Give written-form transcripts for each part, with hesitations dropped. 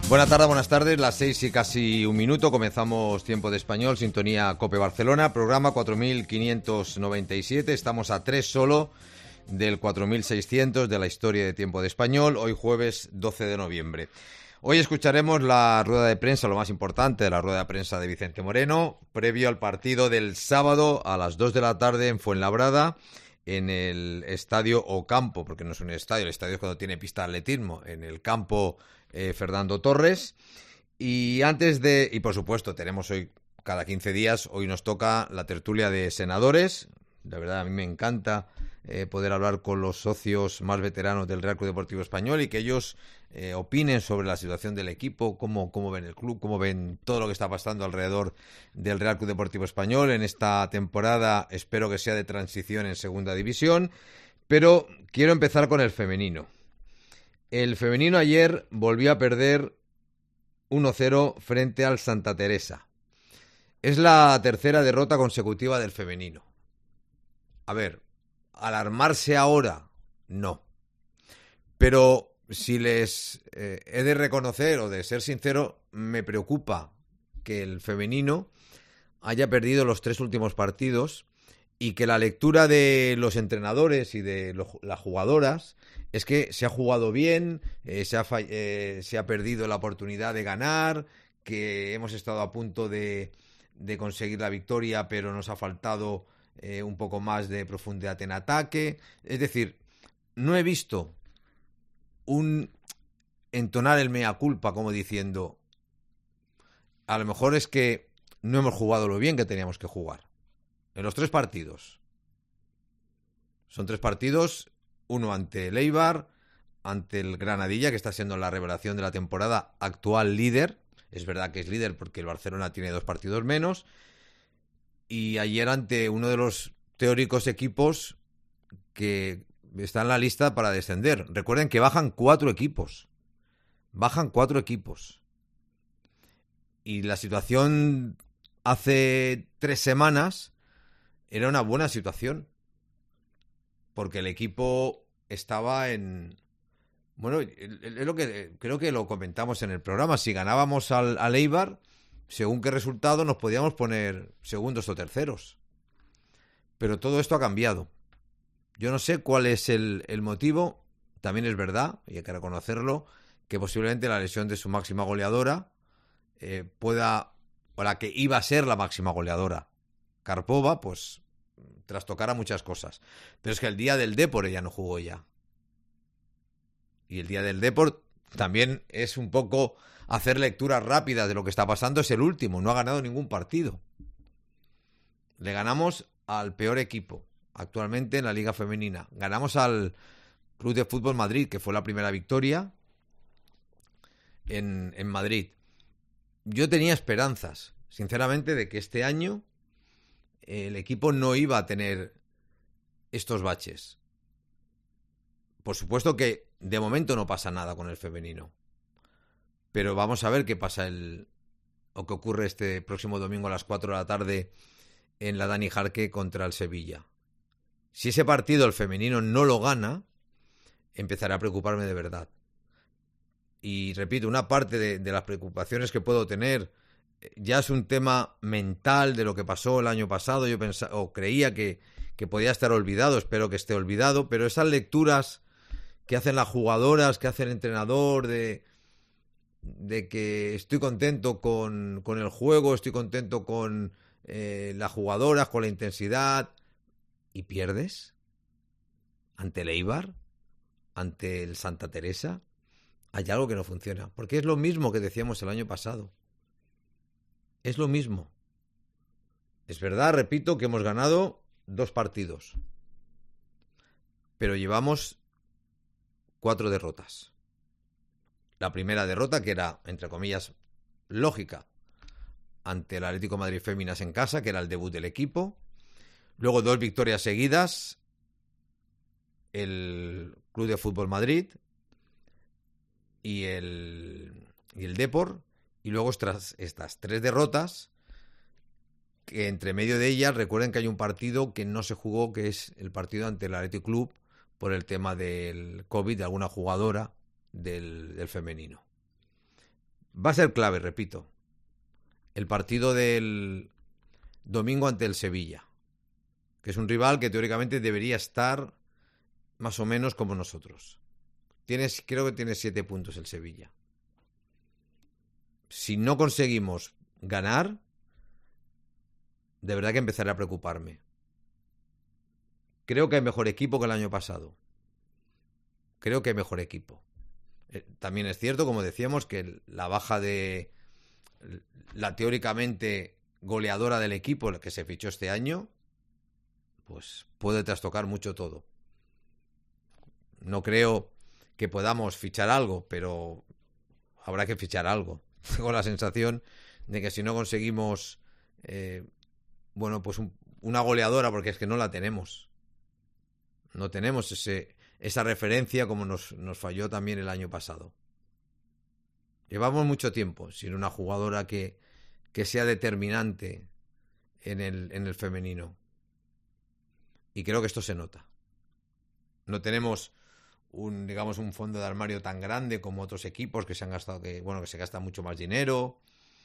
Buenas tardes, las 6 y casi un minuto, comenzamos Tiempo de Español, sintonía COPE Barcelona, programa 4597, estamos a 3 solo del 4600 de la historia de Tiempo de Español, hoy jueves 12 de noviembre. Hoy escucharemos la rueda de prensa, lo más importante de la rueda de prensa de Vicente Moreno, previo al partido del sábado a las 2 de la tarde en Fuenlabrada, en el estadio o campo, porque no es un estadio, el estadio es cuando tiene pista de atletismo, en el campo Fernando Torres. Y por supuesto, tenemos hoy, cada 15 días, hoy nos toca la tertulia de senadores. La verdad, a mí me encanta poder hablar con los socios más veteranos del Real Club Deportivo Español y que ellos opinen sobre la situación del equipo, cómo ven el club, cómo ven todo lo que está pasando alrededor del Real Club Deportivo Español en esta temporada. Espero que sea de transición en segunda división, pero quiero empezar con el femenino. El femenino ayer volvió a perder 1-0 frente al Santa Teresa. Es la tercera derrota consecutiva del femenino. A ver, alarmarse ahora, no. Pero si les he de reconocer o de ser sincero, me preocupa que el femenino haya perdido los 3 últimos partidos y que la lectura de los entrenadores y de las jugadoras es que se ha jugado bien, se ha perdido la oportunidad de ganar, que hemos estado a punto de conseguir la victoria, pero nos ha faltado un poco más de profundidad en ataque. Es decir, no he visto un entonar el mea culpa como diciendo, a lo mejor es que no hemos jugado lo bien que teníamos que jugar. En los 3 partidos. Son 3 partidos, uno ante el Eibar, ante el Granadilla, que está siendo la revelación de la temporada, actual líder. Es verdad que es líder porque el Barcelona tiene 2 partidos menos. Y ayer ante uno de los teóricos equipos que está en la lista para descender. Recuerden que bajan 4 equipos. Bajan 4 equipos. Y la situación hace 3 semanas era una buena situación, porque el equipo estaba en... Bueno, es lo que creo que lo comentamos en el programa. Si ganábamos al Eibar, según qué resultado nos podíamos poner segundos o terceros. Pero todo esto ha cambiado. Yo no sé cuál es el motivo. También es verdad, y hay que reconocerlo, que posiblemente la lesión de su máxima goleadora o la que iba a ser la máxima goleadora, Karpova, pues trastocara muchas cosas. Pero es que el día del Depor ella no jugó ya. Y el día del Depor también es un poco hacer lecturas rápidas de lo que está pasando. Es el último, no ha ganado ningún partido. Le ganamos al peor equipo actualmente en la Liga Femenina. Ganamos al Club de Fútbol Madrid, que fue la primera victoria en Madrid. Yo tenía esperanzas, sinceramente, de que este año el equipo no iba a tener estos baches. Por supuesto que de momento no pasa nada con el femenino, pero vamos a ver qué pasa o qué ocurre este próximo domingo a las 4 de la tarde en la Dani Jarque contra el Sevilla. Si ese partido el femenino no lo gana, empezaré a preocuparme de verdad. Y repito, una parte de las preocupaciones que puedo tener ya es un tema mental de lo que pasó el año pasado. Yo creía que podía estar olvidado, espero que esté olvidado, pero esas lecturas que hacen las jugadoras, que hace el entrenador, de que estoy contento con el juego, estoy contento con las jugadoras, con la intensidad, y pierdes ante el Eibar, ante el Santa Teresa. Hay algo que no funciona, porque es lo mismo que decíamos el año pasado. Es lo mismo. Es verdad, repito, que hemos ganado 2 partidos, pero llevamos 4 derrotas. La primera derrota, que era, entre comillas, lógica, ante el Atlético de Madrid Féminas en casa, que era el debut del equipo. Luego 2 victorias seguidas, el Club de Fútbol Madrid y el Depor. Y luego estas 3 derrotas, que entre medio de ellas, recuerden que hay un partido que no se jugó, que es el partido ante el Athletic Club, por el tema del COVID de alguna jugadora del femenino. Va a ser clave, repito, el partido del domingo ante el Sevilla, que es un rival que teóricamente debería estar más o menos como nosotros. Creo que tiene 7 puntos el Sevilla. Si no conseguimos ganar, de verdad que empezaré a preocuparme. Creo que hay mejor equipo que el año pasado. Creo que hay mejor equipo. También es cierto, como decíamos, que la baja de la teóricamente goleadora del equipo, la que se fichó este año, pues puede trastocar mucho todo. No creo que podamos fichar algo, pero habrá que fichar algo. Tengo la sensación de que si no conseguimos pues una goleadora, porque es que no la tenemos. No tenemos esa referencia como nos falló también el año pasado. Llevamos mucho tiempo sin una jugadora que sea determinante en el femenino. Y creo que esto se nota. No tenemos un fondo de armario tan grande como otros equipos que se gasta mucho más dinero.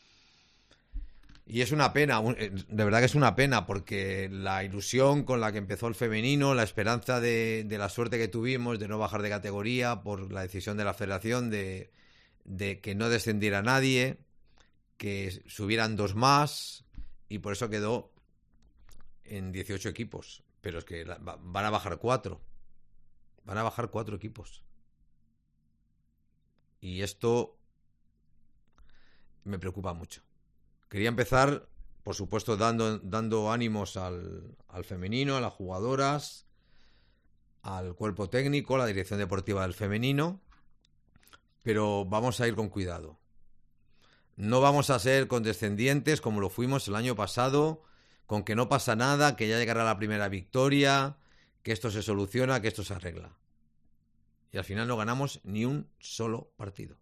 Y es una pena, de verdad que es una pena, porque la ilusión con la que empezó el femenino, la esperanza de la suerte que tuvimos de no bajar de categoría por la decisión de la federación de que no descendiera nadie, que subieran 2 más, y por eso quedó en 18 equipos. Pero es que van a bajar 4. Van a bajar 4 equipos. Y esto me preocupa mucho. Quería empezar, por supuesto, dando ánimos al femenino, a las jugadoras, al cuerpo técnico, a la dirección deportiva del femenino, pero vamos a ir con cuidado. No vamos a ser condescendientes como lo fuimos el año pasado, con que no pasa nada, que ya llegará la primera victoria, que esto se soluciona, que esto se arregla. Y al final no ganamos ni un solo partido.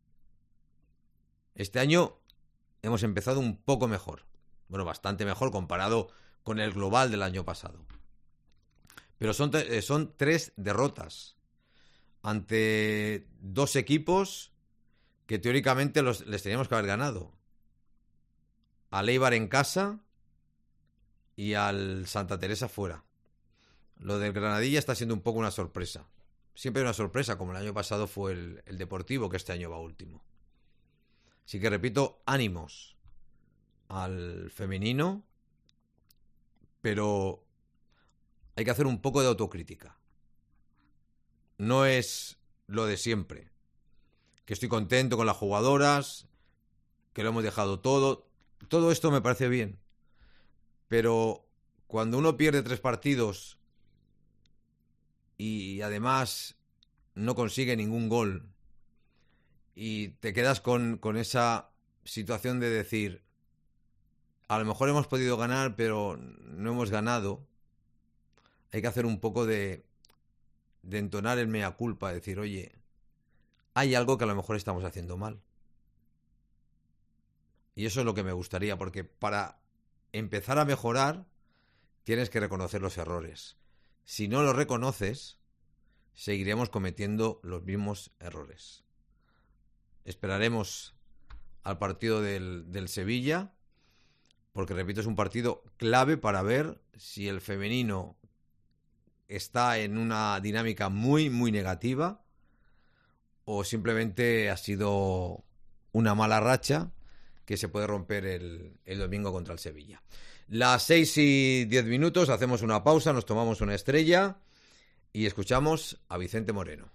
Este año hemos empezado un poco mejor. Bueno, bastante mejor comparado con el global del año pasado. Pero son 3 derrotas ante 2 equipos que teóricamente les teníamos que haber ganado. Al Eibar en casa y al Santa Teresa fuera. Lo del Granadilla está siendo un poco una sorpresa. Siempre hay una sorpresa, como el año pasado fue el Deportivo, que este año va último. Así que repito, ánimos al femenino, pero hay que hacer un poco de autocrítica. No es lo de siempre, que estoy contento con las jugadoras, que lo hemos dejado todo. Todo esto me parece bien, pero cuando uno pierde 3 partidos y además no consigue ningún gol y te quedas con esa situación de decir, a lo mejor hemos podido ganar, pero no hemos ganado, hay que hacer un poco de entonar el mea culpa, decir, oye, hay algo que a lo mejor estamos haciendo mal. Y eso es lo que me gustaría, porque para empezar a mejorar tienes que reconocer los errores. Si no los reconoces, seguiremos cometiendo los mismos errores. Esperaremos al partido del Sevilla, porque repito, es un partido clave para ver si el femenino está en una dinámica muy, muy negativa o simplemente ha sido una mala racha que se puede romper el domingo contra el Sevilla. Las 6:10, hacemos una pausa, nos tomamos una estrella y escuchamos a Vicente Moreno.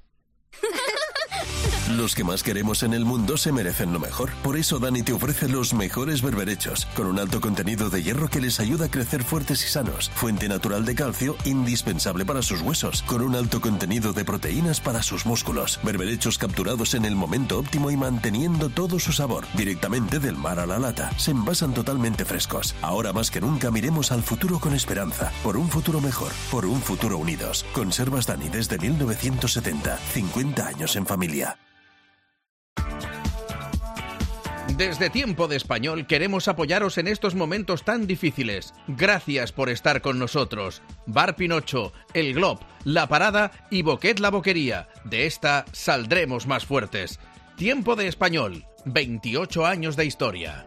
Los que más queremos en el mundo se merecen lo mejor. Por eso Dani te ofrece los mejores berberechos, con un alto contenido de hierro que les ayuda a crecer fuertes y sanos. Fuente natural de calcio, indispensable para sus huesos, con un alto contenido de proteínas para sus músculos. Berberechos capturados en el momento óptimo y manteniendo todo su sabor, directamente del mar a la lata. Se envasan totalmente frescos. Ahora más que nunca miremos al futuro con esperanza. Por un futuro mejor, por un futuro unidos. Conservas Dani desde 1970. 50 años en familia. Desde Tiempo de Español queremos apoyaros en estos momentos tan difíciles. Gracias por estar con nosotros. Bar Pinocho, El Glob, La Parada y Boquet la Boquería. De esta saldremos más fuertes. Tiempo de Español, 28 años de historia.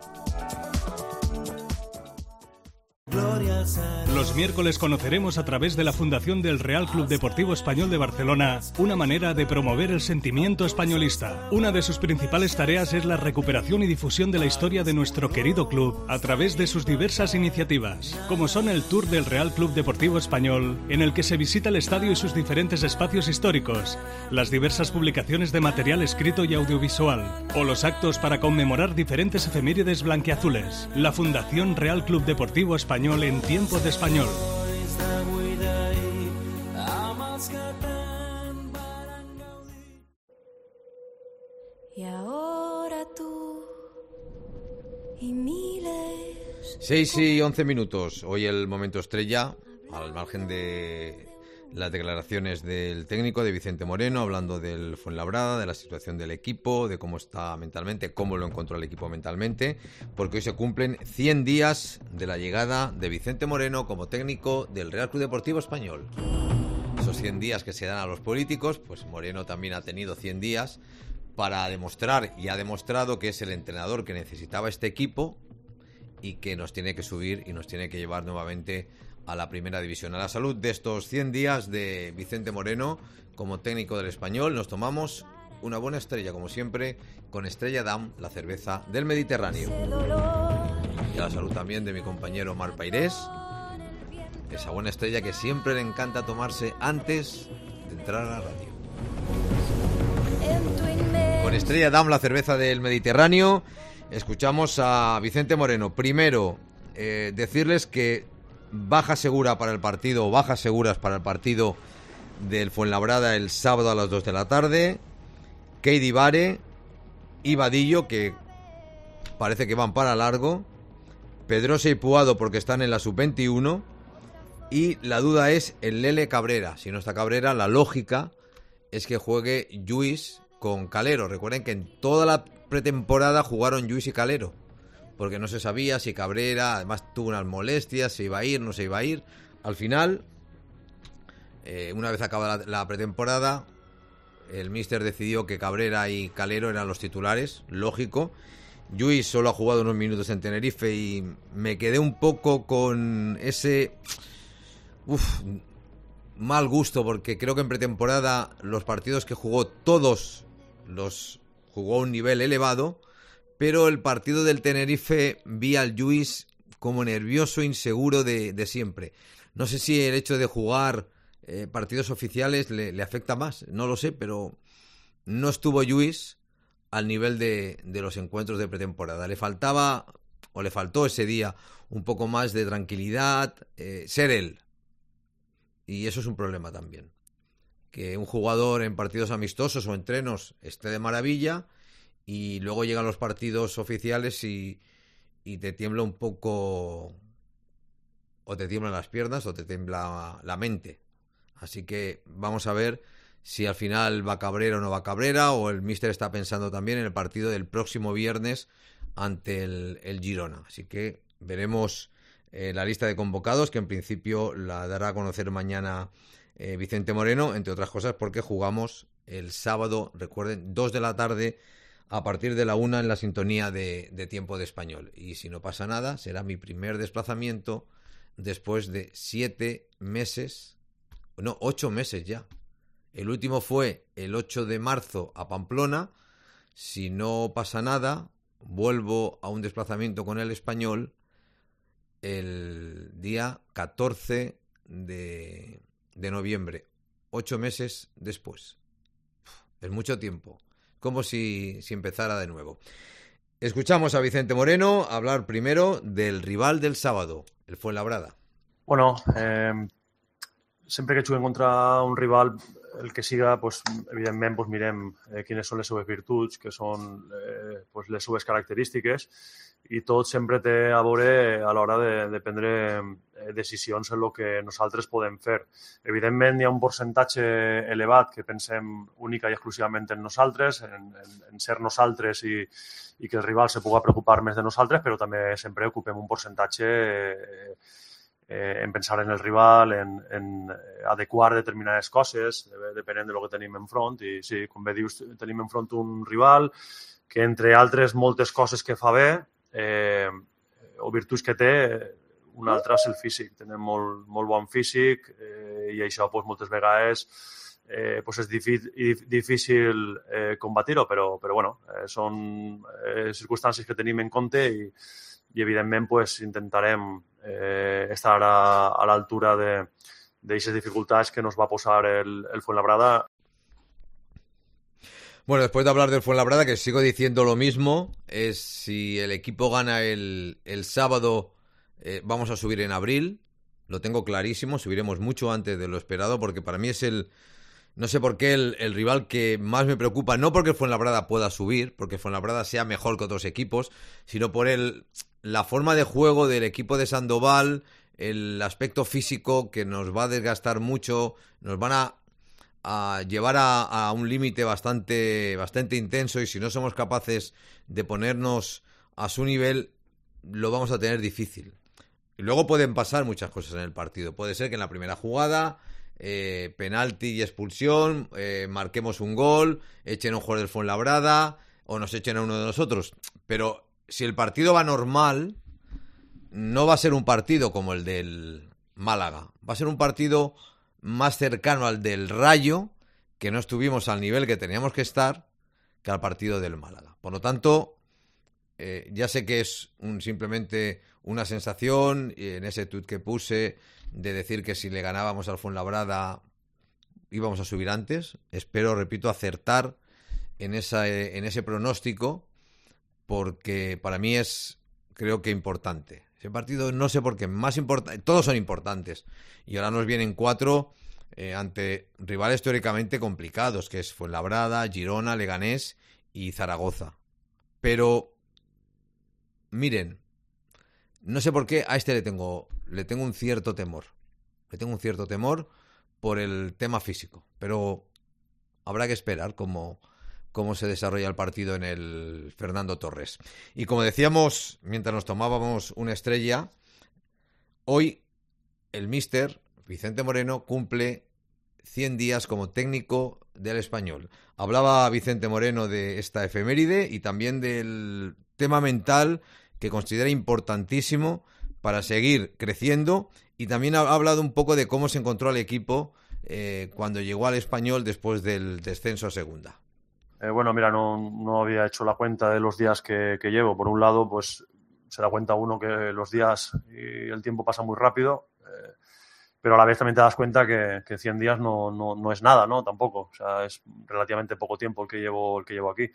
Los miércoles conoceremos a través de la Fundación del Real Club Deportivo Español de Barcelona una manera de promover el sentimiento españolista. Una de sus principales tareas es la recuperación y difusión de la historia de nuestro querido club a través de sus diversas iniciativas, como son el Tour del Real Club Deportivo Español, en el que se visita el estadio y sus diferentes espacios históricos, las diversas publicaciones de material escrito y audiovisual, o los actos para conmemorar diferentes efemérides blanquiazules. La Fundación Real Club Deportivo Español en tiempo de español. Y ahora tú y miles. 6:11. Hoy el momento estrella, al margen de las declaraciones del técnico, de Vicente Moreno, hablando del Fuenlabrada, de la situación del equipo, de cómo está mentalmente, cómo lo encontró el equipo mentalmente, porque hoy se cumplen 100 días de la llegada de Vicente Moreno como técnico del Real Club Deportivo Español. Esos 100 días que se dan a los políticos, pues Moreno también ha tenido 100 días para demostrar, y ha demostrado, que es el entrenador que necesitaba este equipo y que nos tiene que subir y nos tiene que llevar nuevamente a la primera división. A la salud de estos 100 días de Vicente Moreno como técnico del Español, nos tomamos una buena estrella, como siempre, con Estrella Damm, la cerveza del Mediterráneo. Y a la salud también de mi compañero Mar Pairés, esa buena estrella que siempre le encanta tomarse antes de entrar a la radio. Con Estrella Damm, la cerveza del Mediterráneo, escuchamos a Vicente Moreno. Primero, decirles que bajas seguras para el partido del Fuenlabrada el sábado a las 2 de la tarde. Keidi Bare y Vadillo, que parece que van para largo. Pedrosa y Puado, porque están en la sub-21. Y la duda es el Lele Cabrera. Si no está Cabrera, la lógica es que juegue Lluís con Calero. Recuerden que en toda la pretemporada jugaron Lluís y Calero, porque no se sabía si Cabrera, además tuvo unas molestias, se iba a ir, no se iba a ir. Al final, una vez acabada la pretemporada, el míster decidió que Cabrera y Calero eran los titulares, lógico. Lluís solo ha jugado unos minutos en Tenerife y me quedé un poco con ese mal gusto, porque creo que en pretemporada los partidos que jugó, todos los jugó a un nivel elevado. Pero el partido del Tenerife vi al Lluís como nervioso, inseguro de siempre. No sé si el hecho de jugar partidos oficiales le afecta más, no lo sé, pero no estuvo Lluís al nivel de los encuentros de pretemporada. Le faltó ese día un poco más de tranquilidad, ser él. Y eso es un problema también. Que un jugador en partidos amistosos o entrenos esté de maravilla, y luego llegan los partidos oficiales y te tiembla un poco, o te tiemblan las piernas o te tiembla la mente. Así que vamos a ver si al final va Cabrera o no va Cabrera, o el míster está pensando también en el partido del próximo viernes ante el Girona. Así que veremos la lista de convocados, que en principio la dará a conocer mañana Vicente Moreno, entre otras cosas porque jugamos el sábado, recuerden, 2 de la tarde, a partir de la 1 en la sintonía de tiempo de español. Y si no pasa nada, será mi primer desplazamiento después de 8 meses ya. El último fue el 8 de marzo a Pamplona. Si no pasa nada, vuelvo a un desplazamiento con el Español el día 14 de noviembre. 8 meses después. Es mucho tiempo. Como si empezara de nuevo. Escuchamos a Vicente Moreno hablar primero del rival del sábado, el Fuenlabrada. Bueno, sempre que juguem contra un rival, el que siga, pues, evidentment pues, mirem quines són les seves virtuts, que són pues, les seves característiques, i tot sempre té a veure a l'hora de prendre decisions en el que nosaltres podem fer. Evidentment, hi ha un percentatge elevat que pensem única i exclusivament en nosaltres, en ser nosaltres i que el rival se pugui preocupar més de nosaltres, però també sempre ocupem un percentatge en pensar en el rival, en adequar determinades coses, depenent de lo que tenim enfront. I sí, com bé dius, tenim enfront un rival que, entre altres moltes coses que fa bé, o virtuts que té, una altra és el físic. Tenim molt bon físic i això pues, moltes vegades pues és difícil combatir-ho, però bueno, són circumstàncies que tenim en compte i evidentment pues, intentarem estar a l'altura d'aquestes dificultats que nos va posar el Fuenlabrada. Bueno, después de hablar del Fuenlabrada, que sigo diciendo lo mismo, es si el equipo gana el sábado, vamos a subir en abril, lo tengo clarísimo, subiremos mucho antes de lo esperado, porque para mí es no sé por qué el rival que más me preocupa, no porque el Fuenlabrada pueda subir, porque el Fuenlabrada sea mejor que otros equipos, sino por la forma de juego del equipo de Sandoval, el aspecto físico que nos va a desgastar mucho, nos van a llevar a un límite bastante intenso, y si no somos capaces de ponernos a su nivel, lo vamos a tener difícil. Y luego pueden pasar muchas cosas en el partido. Puede ser que en la primera jugada, penalti y expulsión, marquemos un gol, echen a un jugador del Fuenlabrada o nos echen a uno de nosotros. Pero si el partido va normal, no va a ser un partido como el del Málaga. Va a ser un partido más cercano al del Rayo, que no estuvimos al nivel que teníamos que estar, que al partido del Málaga. Por lo tanto, ya sé que es simplemente una sensación, y en ese tuit que puse de decir que si le ganábamos al Fuenlabrada íbamos a subir antes. Espero, repito, acertar en ese pronóstico, porque para mí es, creo que, importante. Ese partido, no sé por qué, más importante. Todos son importantes. Y ahora nos vienen 4 ante rivales teóricamente complicados, que es Fuenlabrada, Girona, Leganés y Zaragoza. Pero, miren, no sé por qué a este le tengo un cierto temor. Le tengo un cierto temor por el tema físico. Pero habrá que esperar cómo se desarrolla el partido en el Fernando Torres. Y como decíamos mientras nos tomábamos una estrella, hoy el míster Vicente Moreno cumple 100 días como técnico del Español. Hablaba Vicente Moreno de esta efeméride y también del tema mental, que considera importantísimo para seguir creciendo, y también ha hablado un poco de cómo se encontró al equipo cuando llegó al Español después del descenso a segunda. Bueno, mira, no había hecho la cuenta de los días que llevo. Por un lado, pues se da cuenta uno que los días y el tiempo pasa muy rápido, pero a la vez también te das cuenta que 100 días no es nada, ¿no? Tampoco. O sea, es relativamente poco tiempo el que llevo aquí.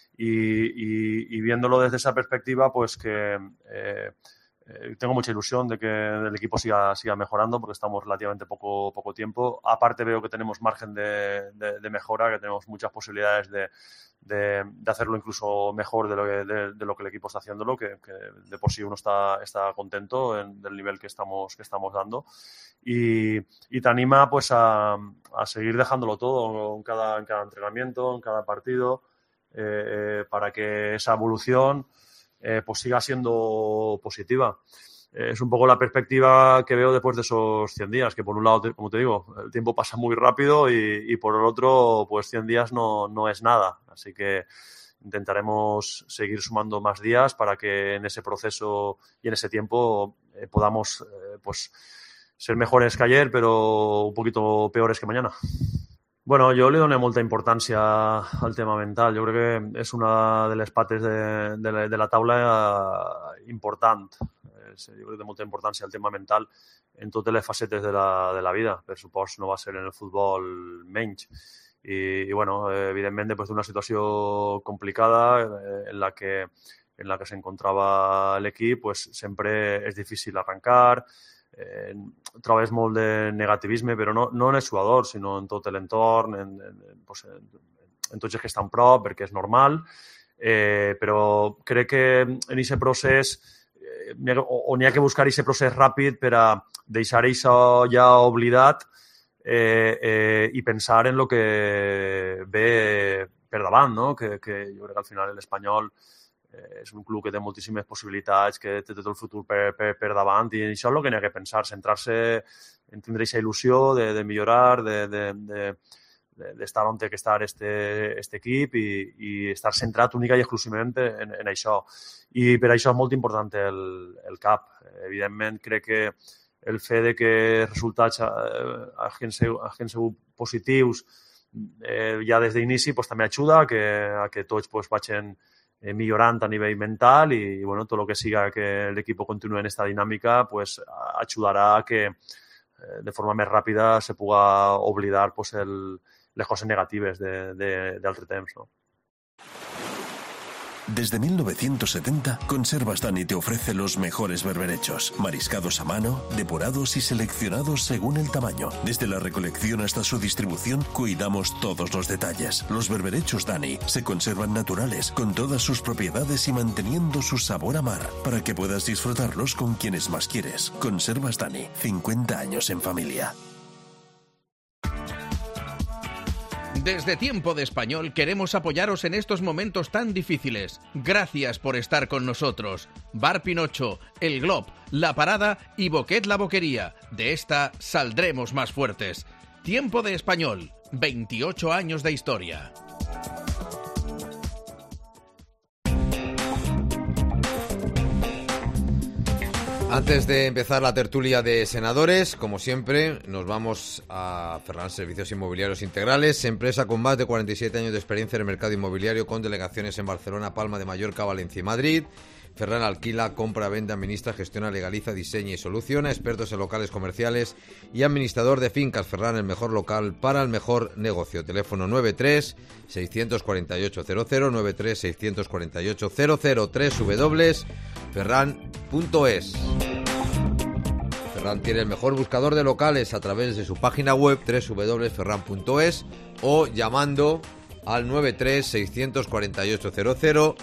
Y viéndolo desde esa perspectiva, pues que tengo mucha ilusión de que el equipo siga mejorando, porque estamos relativamente poco tiempo. Aparte, veo que tenemos margen de mejora, que tenemos muchas posibilidades de hacerlo incluso mejor de lo que el equipo está haciéndolo, que de por sí uno está contento del nivel que estamos dando. Y te anima pues a seguir dejándolo todo en cada entrenamiento, en cada partido, para que esa evolución pues siga siendo positiva. Es un poco la perspectiva que veo después de esos 100 días, que por un lado, como te digo, el tiempo pasa muy rápido y por el otro, pues 100 días no es nada. Así que intentaremos seguir sumando más días para que en ese proceso y en ese tiempo podamos pues ser mejores que ayer, pero un poquito peores que mañana. Bueno, jo li dono molta importància al tema mental. Jo crec que és una de les pates de la taula important. Jo crec que té molta importància el tema mental en totes les facetes de la vida. Per supost, no va ser en el futbol menys. I bueno, evidentment, després d'una situació complicada en la que se encontrava l'equip, pues sempre és difícil arrencar. Trobes molt de negativisme, però no en els jugadors, sinó en tot l'entorn, en tots els que estan prop, perquè és normal, però crec que en aquest procés on hi ha que buscar aquest procés ràpid per a deixar això ja oblidat i pensar en el que ve per davant, no? Que jo crec que al final l'Espanyol és un club que té moltíssimes possibilitats, que té tot el futur per davant, i això és el que n'hi ha que pensar, centrar-se en tindre aquesta il·lusió de millorar, d'estar on té que estar este equip i estar centrat única i exclusivament en això. I per això és molt important el CAP. Evidentment, crec que el fet de que els resultats hagin sigut positius ja des d'inici també ajuda a que tots vagin millorant a nivell mental i bueno, tot el que siga que l'equip continuï en aquesta dinàmica ajudarà a que de forma més ràpida se puga oblidar les coses negatives d'altre temps, no? Desde 1970, Conservas Dani te ofrece los mejores berberechos, mariscados a mano, depurados y seleccionados según el tamaño. Desde la recolección hasta su distribución, cuidamos todos los detalles. Los berberechos Dani se conservan naturales, con todas sus propiedades y manteniendo su sabor a mar, para que puedas disfrutarlos con quienes más quieres. Conservas Dani, 50 años en familia. Desde Tiempo de Español queremos apoyaros en estos momentos tan difíciles. Gracias por estar con nosotros. Bar Pinocho, El Glob, La Parada y Boquet La Boquería. De esta saldremos más fuertes. Tiempo de Español, 28 años de historia. Antes de empezar la tertulia de senadores, como siempre, nos vamos a Ferran Servicios Inmobiliarios Integrales, empresa con más de 47 años de experiencia en el mercado inmobiliario, con delegaciones en Barcelona, Palma de Mallorca, Valencia y Madrid. Ferran alquila, compra, vende, administra, gestiona, legaliza, diseña y soluciona, expertos en locales comerciales y administrador de fincas. Ferran, el mejor local para el mejor negocio. Teléfono 93-648-00, 93-648-00, www.ferran.es. Ferran tiene el mejor buscador de locales a través de su página web www.ferran.es o llamando al 93-648-00,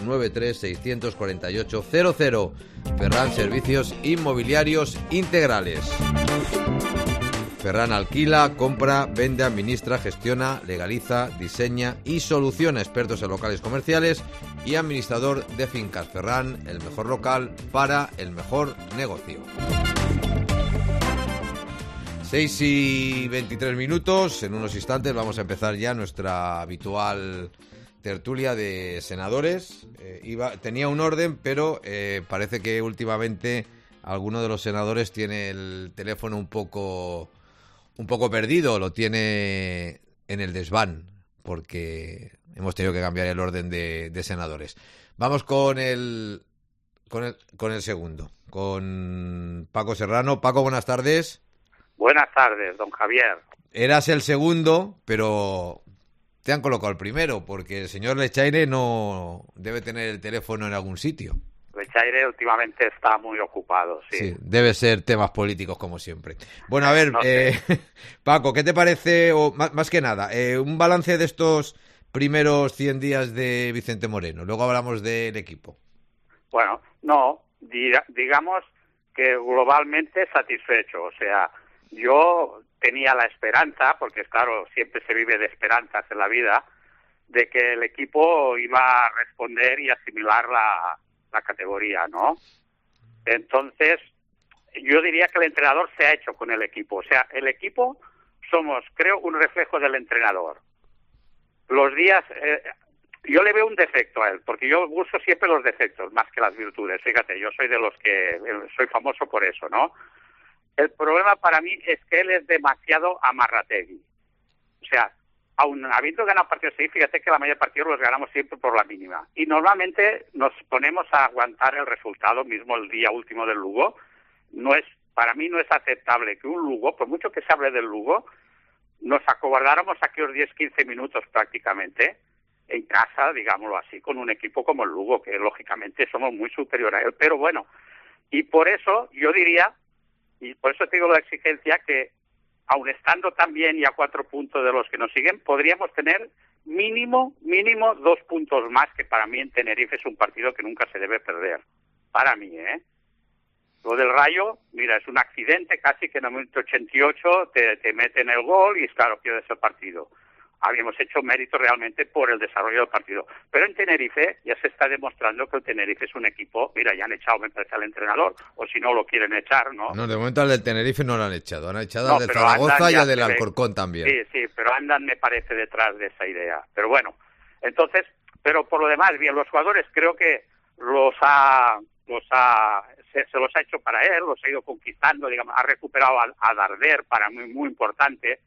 93-648-00. Ferran Servicios Inmobiliarios Integrales. Ferran alquila, compra, vende, administra, gestiona, legaliza, diseña y soluciona, expertos en locales comerciales y administrador de fincas. Ferran, el mejor local para el mejor negocio. 6:23. En unos instantes vamos a empezar ya nuestra habitual tertulia de senadores. Tenía un orden, pero parece que últimamente alguno de los senadores tiene el teléfono un poco perdido, lo tiene en el desván, porque hemos tenido que cambiar el orden de senadores. Vamos con el segundo, con Paco Serrano. Paco, buenas tardes. Buenas tardes, don Javier. Eras el segundo, pero te han colocado el primero, porque el señor Lechaire no debe tener el teléfono en algún sitio. Lechaire últimamente está muy ocupado, sí. Sí, debe ser temas políticos como siempre. Bueno, a ver, no sé. Paco, ¿qué te parece, o más que nada, un balance de estos primeros 100 días de Vicente Moreno? Luego hablamos del equipo. Bueno, no, digamos que globalmente satisfecho, o sea, yo tenía la esperanza, porque claro, siempre se vive de esperanzas en la vida, de que el equipo iba a responder y asimilar la categoría, ¿no? Entonces, yo diría que el entrenador se ha hecho con el equipo. O sea, el equipo somos, creo, un reflejo del entrenador. Los días... yo le veo un defecto a él, porque yo busco siempre los defectos más que las virtudes. Fíjate, yo soy de los que... soy famoso por eso, ¿no? El problema para mí es que él es demasiado amarrategui. O sea, aun habiendo ganado partidos así, fíjate que la mayoría de partidos los ganamos siempre por la mínima. Y normalmente nos ponemos a aguantar el resultado mismo el día último del Lugo. Para mí no es aceptable que un Lugo, por mucho que se hable del Lugo, nos acobardáramos aquellos 10-15 minutos prácticamente en casa, digámoslo así, con un equipo como el Lugo, que lógicamente somos muy superior a él. Pero bueno, y por eso yo diría, y por eso te digo la exigencia, que aun estando tan bien y a 4 puntos de los que nos siguen, podríamos tener mínimo 2 puntos más, que para mí en Tenerife es un partido que nunca se debe perder. Para mí, ¿eh? Lo del Rayo, mira, es un accidente casi que en el minuto 88 te meten el gol y claro, pierdes el partido. habíamos hecho mérito realmente por el desarrollo del partido. Pero en Tenerife ya se está demostrando que el Tenerife es un equipo, mira, ya han echado, me parece, al entrenador, o si no lo quieren echar, ¿no? No, de momento al del Tenerife no lo han echado al del pero Zaragoza y al del ya Alcorcón también. Sí, pero andan, me parece, detrás de esa idea. Pero bueno, entonces, pero por lo demás, bien, los jugadores creo que se los ha hecho para él, los ha ido conquistando, digamos, ha recuperado a Darder, para mí muy importante.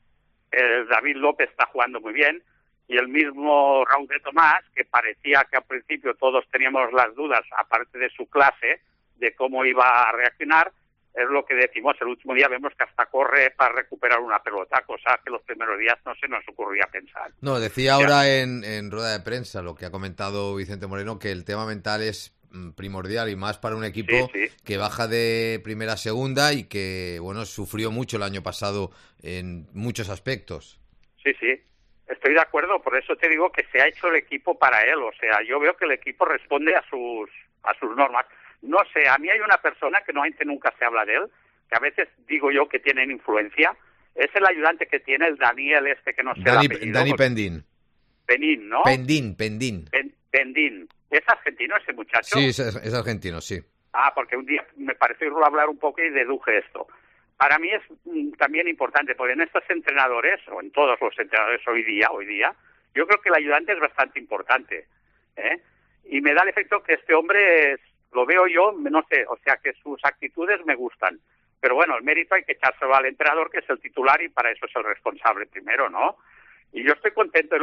David López está jugando muy bien, y el mismo Raúl de Tomás, que parecía que al principio todos teníamos las dudas, aparte de su clase, de cómo iba a reaccionar, es lo que decimos, el último día vemos que hasta corre para recuperar una pelota, cosa que los primeros días no se nos ocurría pensar. No, decía ahora en rueda de prensa lo que ha comentado Vicente Moreno, que el tema mental es primordial y más para un equipo que baja de primera a segunda y que, bueno, sufrió mucho el año pasado en muchos aspectos. Sí, estoy de acuerdo, por eso te digo que se ha hecho el equipo para él, o sea, yo veo que el equipo responde a sus normas. No sé, a mí hay una persona que nunca se habla de él, que a veces digo yo que tienen influencia, es el ayudante que tiene el Daniel que no sé el apellido. Dani Pendín. Pendín, ¿no? Pendín. Pendín. ¿Es argentino ese muchacho? Sí, es argentino, sí. Porque un día me pareció hablar un poco y deduje esto. Para mí es también importante, porque en estos entrenadores, o en todos los entrenadores hoy día, yo creo que el ayudante es bastante importante, ¿eh? Y me da el efecto que este hombre lo veo yo, no sé, o sea que sus actitudes me gustan. Pero bueno, el mérito hay que echárselo al entrenador, que es el titular, y para eso es el responsable primero, ¿no? Y yo estoy contento,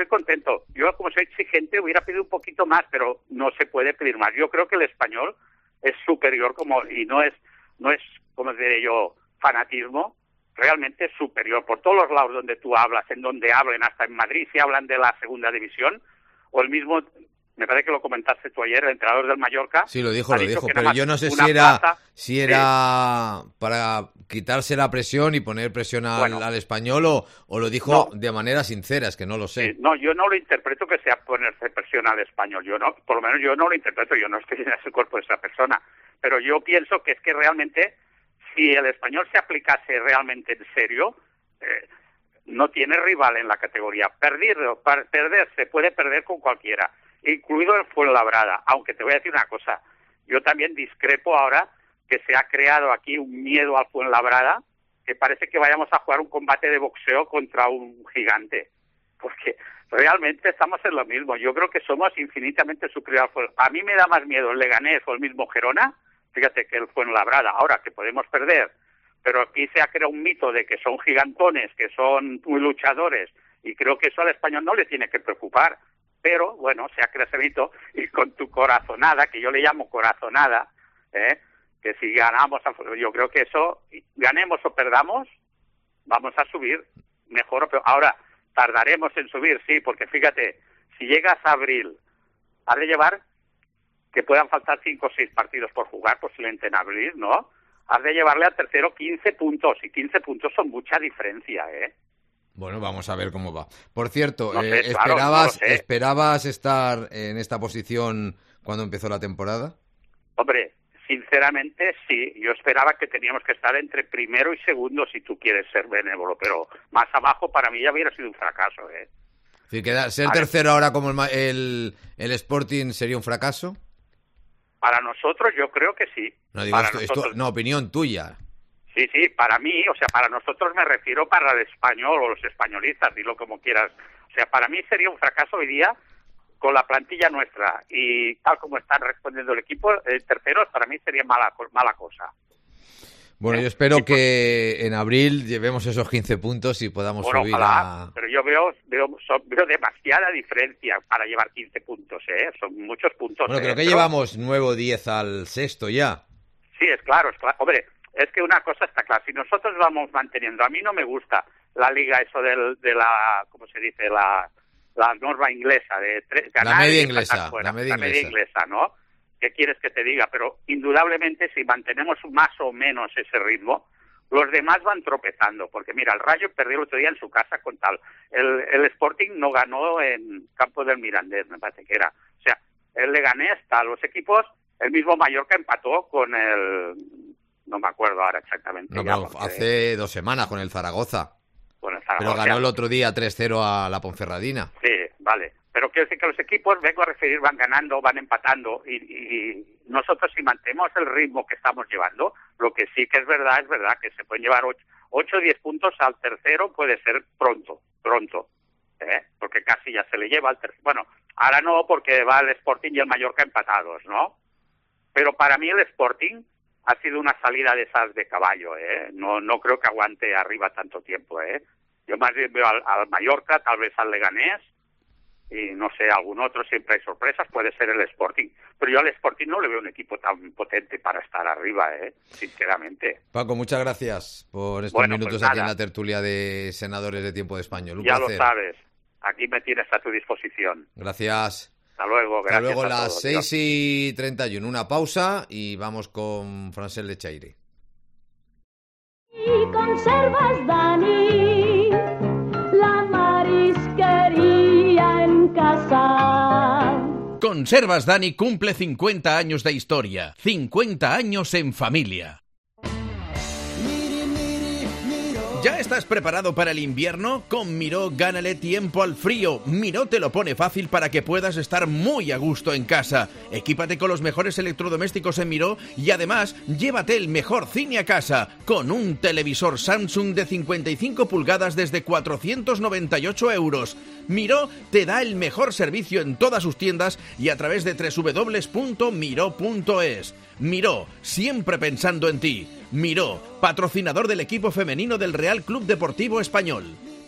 Yo, como soy exigente, hubiera pedido un poquito más, pero no se puede pedir más. Yo creo que el español es superior, y no es, como diré yo, fanatismo, realmente es superior. Por todos los lados donde tú hablas, en donde hablen, hasta en Madrid, si hablan de la segunda división, o el mismo, me parece que lo comentaste tú ayer, el entrenador del Mallorca. Sí, lo dijo, pero yo no sé si era para quitarse la presión y poner presión al español o lo dijo de manera sincera, es que no lo sé. No, yo no lo interpreto que sea ponerse presión al español, por lo menos yo no lo interpreto, yo no estoy en ese cuerpo de esa persona, pero yo pienso que es que realmente, si el español se aplicase realmente en serio, no tiene rival en la categoría. Perder se puede perder con cualquiera, incluido el Fuenlabrada, aunque te voy a decir una cosa, yo también discrepo ahora que se ha creado aquí un miedo al Fuenlabrada, que parece que vayamos a jugar un combate de boxeo contra un gigante, porque realmente estamos en lo mismo. Yo creo que somos infinitamente superiores al Fuenlabrada. A mí me da más miedo el Leganés o el mismo Gerona, fíjate, que el Fuenlabrada, ahora que podemos perder, pero aquí se ha creado un mito de que son gigantones, que son muy luchadores, y creo que eso al español no le tiene que preocupar. Pero, bueno, se ha creado ese mito, y con tu corazonada, que yo le llamo corazonada, que si ganamos, yo creo que eso, ganemos o perdamos, vamos a subir, mejor o peor. Ahora, tardaremos en subir, sí, porque fíjate, si llegas a abril, has de llevar, que puedan faltar 5 o 6 partidos por jugar, posiblemente en abril, ¿no? Has de llevarle al tercero 15 puntos, y 15 puntos son mucha diferencia, ¿eh? Bueno, vamos a ver cómo va. Por cierto, no sé, claro, ¿esperabas estar en esta posición cuando empezó la temporada? Hombre, sinceramente sí. Yo esperaba que teníamos que estar entre primero y segundo, si tú quieres ser benévolo, pero más abajo para mí ya hubiera sido un fracaso, ¿eh? Sí, ser tercero ahora como el Sporting sería un fracaso. Para nosotros yo creo que sí. No, digo, opinión tuya. Sí, para mí, o sea, para nosotros me refiero para el español o los españolistas, dilo como quieras. O sea, para mí sería un fracaso hoy día con la plantilla nuestra y tal como están respondiendo el equipo, terceros para mí sería mala cosa. Bueno, yo espero que en abril llevemos esos 15 puntos y podamos subir ojalá, pero yo veo demasiada diferencia para llevar 15 puntos, ¿eh? Son muchos puntos. Bueno, creo que llevamos 9 o 10 al sexto ya. Sí, es claro. Hombre, es que una cosa está clara, si nosotros vamos manteniendo, a mí no me gusta la liga, eso de la, ¿cómo se dice? La norma inglesa, de ganar, la media inglesa, ¿no? ¿Qué quieres que te diga? Pero indudablemente si mantenemos más o menos ese ritmo, los demás van tropezando, porque mira, el Rayo perdió el otro día en su casa con tal, el Sporting no ganó en campo del Mirandés, me parece que era, o sea, el Leganés, los equipos, el mismo Mallorca empató con el... No me acuerdo ahora exactamente. No, pero hace 2 semanas con el Zaragoza. Con el Zaragoza. Pero ganó el otro día 3-0 a la Ponferradina. Sí, vale. Pero quiero decir que los equipos, vengo a referir, van ganando, van empatando y nosotros si mantenemos el ritmo que estamos llevando, lo que sí que es verdad que se pueden llevar 8 o 10 puntos al tercero, puede ser pronto, porque casi ya se le lleva al tercero. Bueno, ahora no porque va el Sporting y el Mallorca empatados, ¿no? Pero para mí el Sporting ha sido una salida de esas de caballo, no creo que aguante arriba tanto tiempo, Yo más bien veo al Mallorca, tal vez al Leganés, y no sé, algún otro, siempre hay sorpresas, puede ser el Sporting. Pero yo al Sporting no le veo un equipo tan potente para estar arriba, sinceramente. Paco, muchas gracias por estos minutos aquí en la tertulia de Senadores de Tiempo de Español. Un placer. Lo sabes, aquí me tienes a tu disposición. Gracias. Hasta luego, gracias. Hasta luego, a las 6:31, una pausa y vamos con Francesc Lechaire. Y conservas, Dani, la marisquería en casa. Conservas Dani cumple 50 años de historia, 50 años en familia. ¿Ya estás preparado para el invierno? Con Miró gánale tiempo al frío. Miró te lo pone fácil para que puedas estar muy a gusto en casa. Equípate con los mejores electrodomésticos en Miró y además llévate el mejor cine a casa con un televisor Samsung de 55 pulgadas desde 498 €. Miró te da el mejor servicio en todas sus tiendas y a través de www.miró.es. Miró, siempre pensando en ti. Miró, patrocinador del equipo femenino del Real Club Deportivo Español.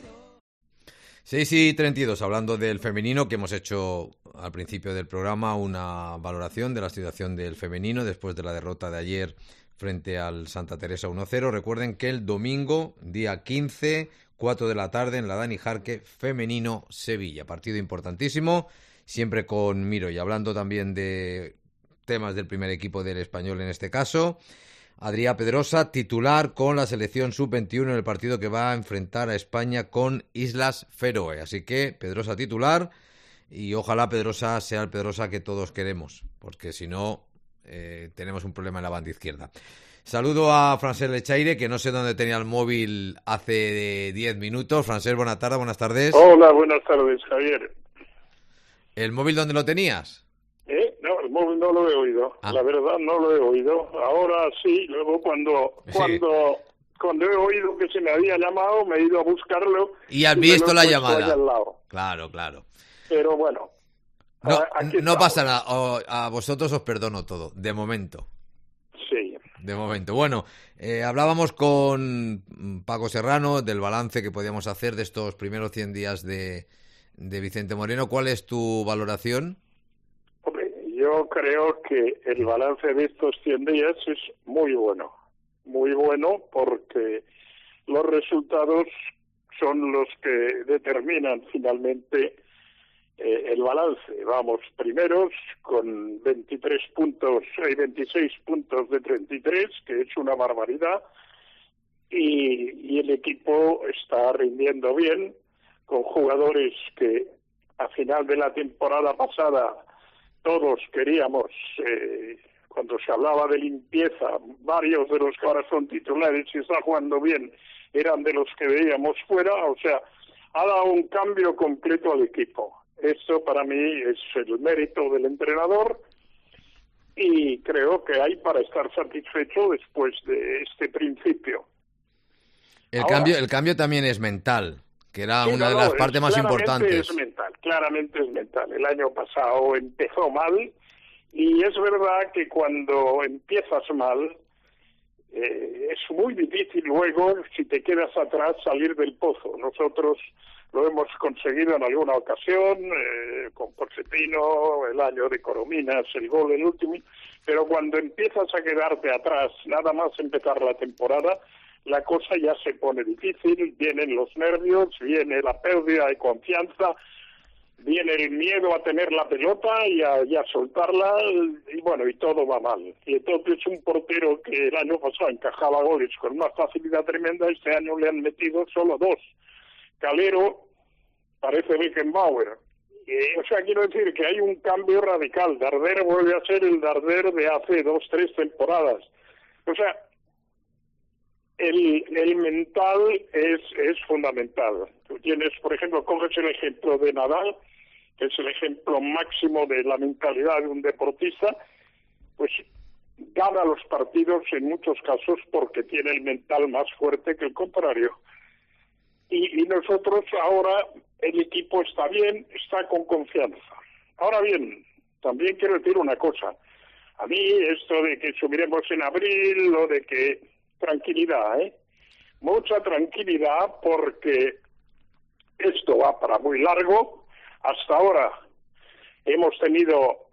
6:32, hablando del femenino, que hemos hecho al principio del programa una valoración de la situación del femenino después de la derrota de ayer frente al Santa Teresa 1-0. Recuerden que el domingo, día 15, 4 de la tarde, en la Dani Jarque, femenino Sevilla. Partido importantísimo, siempre con Miró. Y hablando también de temas del primer equipo del Español en este caso, Adrià Pedrosa, titular con la selección sub-21 en el partido que va a enfrentar a España con Islas Feroe. Así que Pedrosa titular y ojalá Pedrosa sea el Pedrosa que todos queremos, porque si no tenemos un problema en la banda izquierda. Saludo a Francesc Lechaire, que no sé dónde tenía el móvil hace 10 minutos. Francesc, buenas tardes. Hola, buenas tardes, Javier. ¿El móvil dónde lo tenías? No, el móvil no lo he oído. La verdad no lo he oído. Ahora sí, luego cuando he oído que se me había llamado, me he ido a buscarlo. Y has visto la llamada. Claro. Pero bueno. No pasa nada. A vosotros os perdono todo, de momento. Sí. De momento. Bueno, hablábamos con Paco Serrano del balance que podíamos hacer de estos primeros 100 días de Vicente Moreno. ¿Cuál es tu valoración? Yo creo que el balance de estos 100 días es muy bueno porque los resultados son los que determinan finalmente el balance. Vamos primeros con 26 puntos de 33, que es una barbaridad, y el equipo está rindiendo bien con jugadores que a final de la temporada pasada todos queríamos, cuando se hablaba de limpieza, varios de los que ahora son titulares y están jugando bien, eran de los que veíamos fuera. O sea, ha dado un cambio completo al equipo. Eso para mí es el mérito del entrenador y creo que hay para estar satisfecho después de este principio. El cambio también es mental, que era una de las partes más importantes. Claramente es mental. El año pasado empezó mal y es verdad que cuando empiezas mal es muy difícil luego, si te quedas atrás, salir del pozo. Nosotros lo hemos conseguido en alguna ocasión, con Pochettino, el año de Corominas, el gol, el último, pero cuando empiezas a quedarte atrás, nada más empezar la temporada, la cosa ya se pone difícil, vienen los nervios, viene la pérdida de confianza, viene el miedo a tener la pelota y a soltarla, y bueno, y todo va mal. Y entonces un portero que el año pasado encajaba goles con una facilidad tremenda, este año le han metido solo 2. Calero parece Beckenbauer. O sea, quiero decir que hay un cambio radical. Darder vuelve a ser el Darder de hace 2-3 temporadas. O sea, el mental es fundamental. Tú tienes, por ejemplo, coges el ejemplo de Nadal, que es el ejemplo máximo de la mentalidad de un deportista, pues gana los partidos en muchos casos porque tiene el mental más fuerte que el contrario. Y nosotros ahora, el equipo está bien, está con confianza. Ahora bien, también quiero decir una cosa. A mí esto de que subiremos en abril o de que... Tranquilidad, mucha tranquilidad, porque esto va para muy largo. Hasta ahora hemos tenido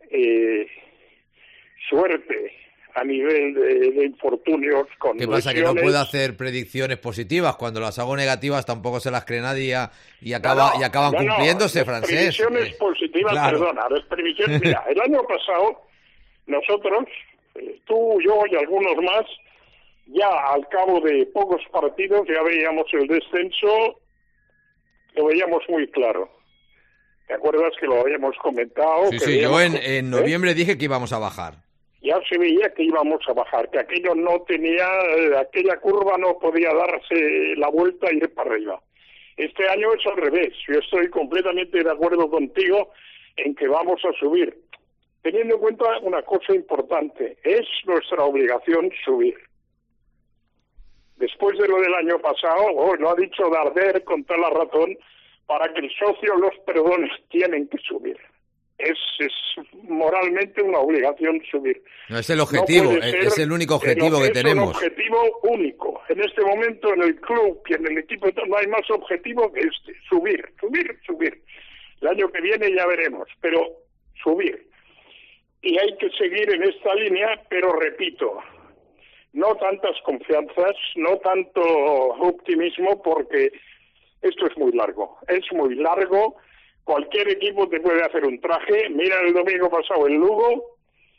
suerte a nivel de infortunios con ¿Qué pasa? lesiones. Que no puedo hacer predicciones positivas. Cuando las hago negativas tampoco se las cree nadie y acaban cumpliéndose, Francesc. Previsiones positivas, claro. Perdona, las previsiones... Mira, el año pasado nosotros, tú, yo y algunos más, ya al cabo de pocos partidos ya veíamos el descenso, lo veíamos muy claro. ¿Te acuerdas que lo habíamos comentado? Sí, yo en noviembre dije que íbamos a bajar. Ya se veía que íbamos a bajar, que aquello no tenía, aquella curva no podía darse la vuelta e ir para arriba. Este año es al revés. Yo estoy completamente de acuerdo contigo en que vamos a subir. Teniendo en cuenta una cosa importante, es nuestra obligación subir. Después de lo del año pasado, lo ha dicho Darder con toda la razón, para que el socio los perdone, tienen que subir. Es moralmente una obligación subir. No es el objetivo, es el único objetivo que tenemos. Es un objetivo único. En este momento en el club y en el equipo no hay más objetivo que este, subir. El año que viene ya veremos, pero subir. Y hay que seguir en esta línea, pero repito, no tantas confianzas, no tanto optimismo, porque esto es muy largo. Cualquier equipo te puede hacer un traje. Mira, el domingo pasado el Lugo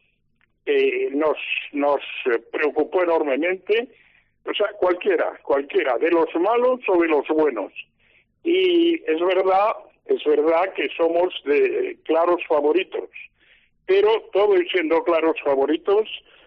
nos preocupó enormemente. O sea, cualquiera, de los malos o de los buenos. Y es verdad que somos de claros favoritos. Pero todo y siendo claros favoritos,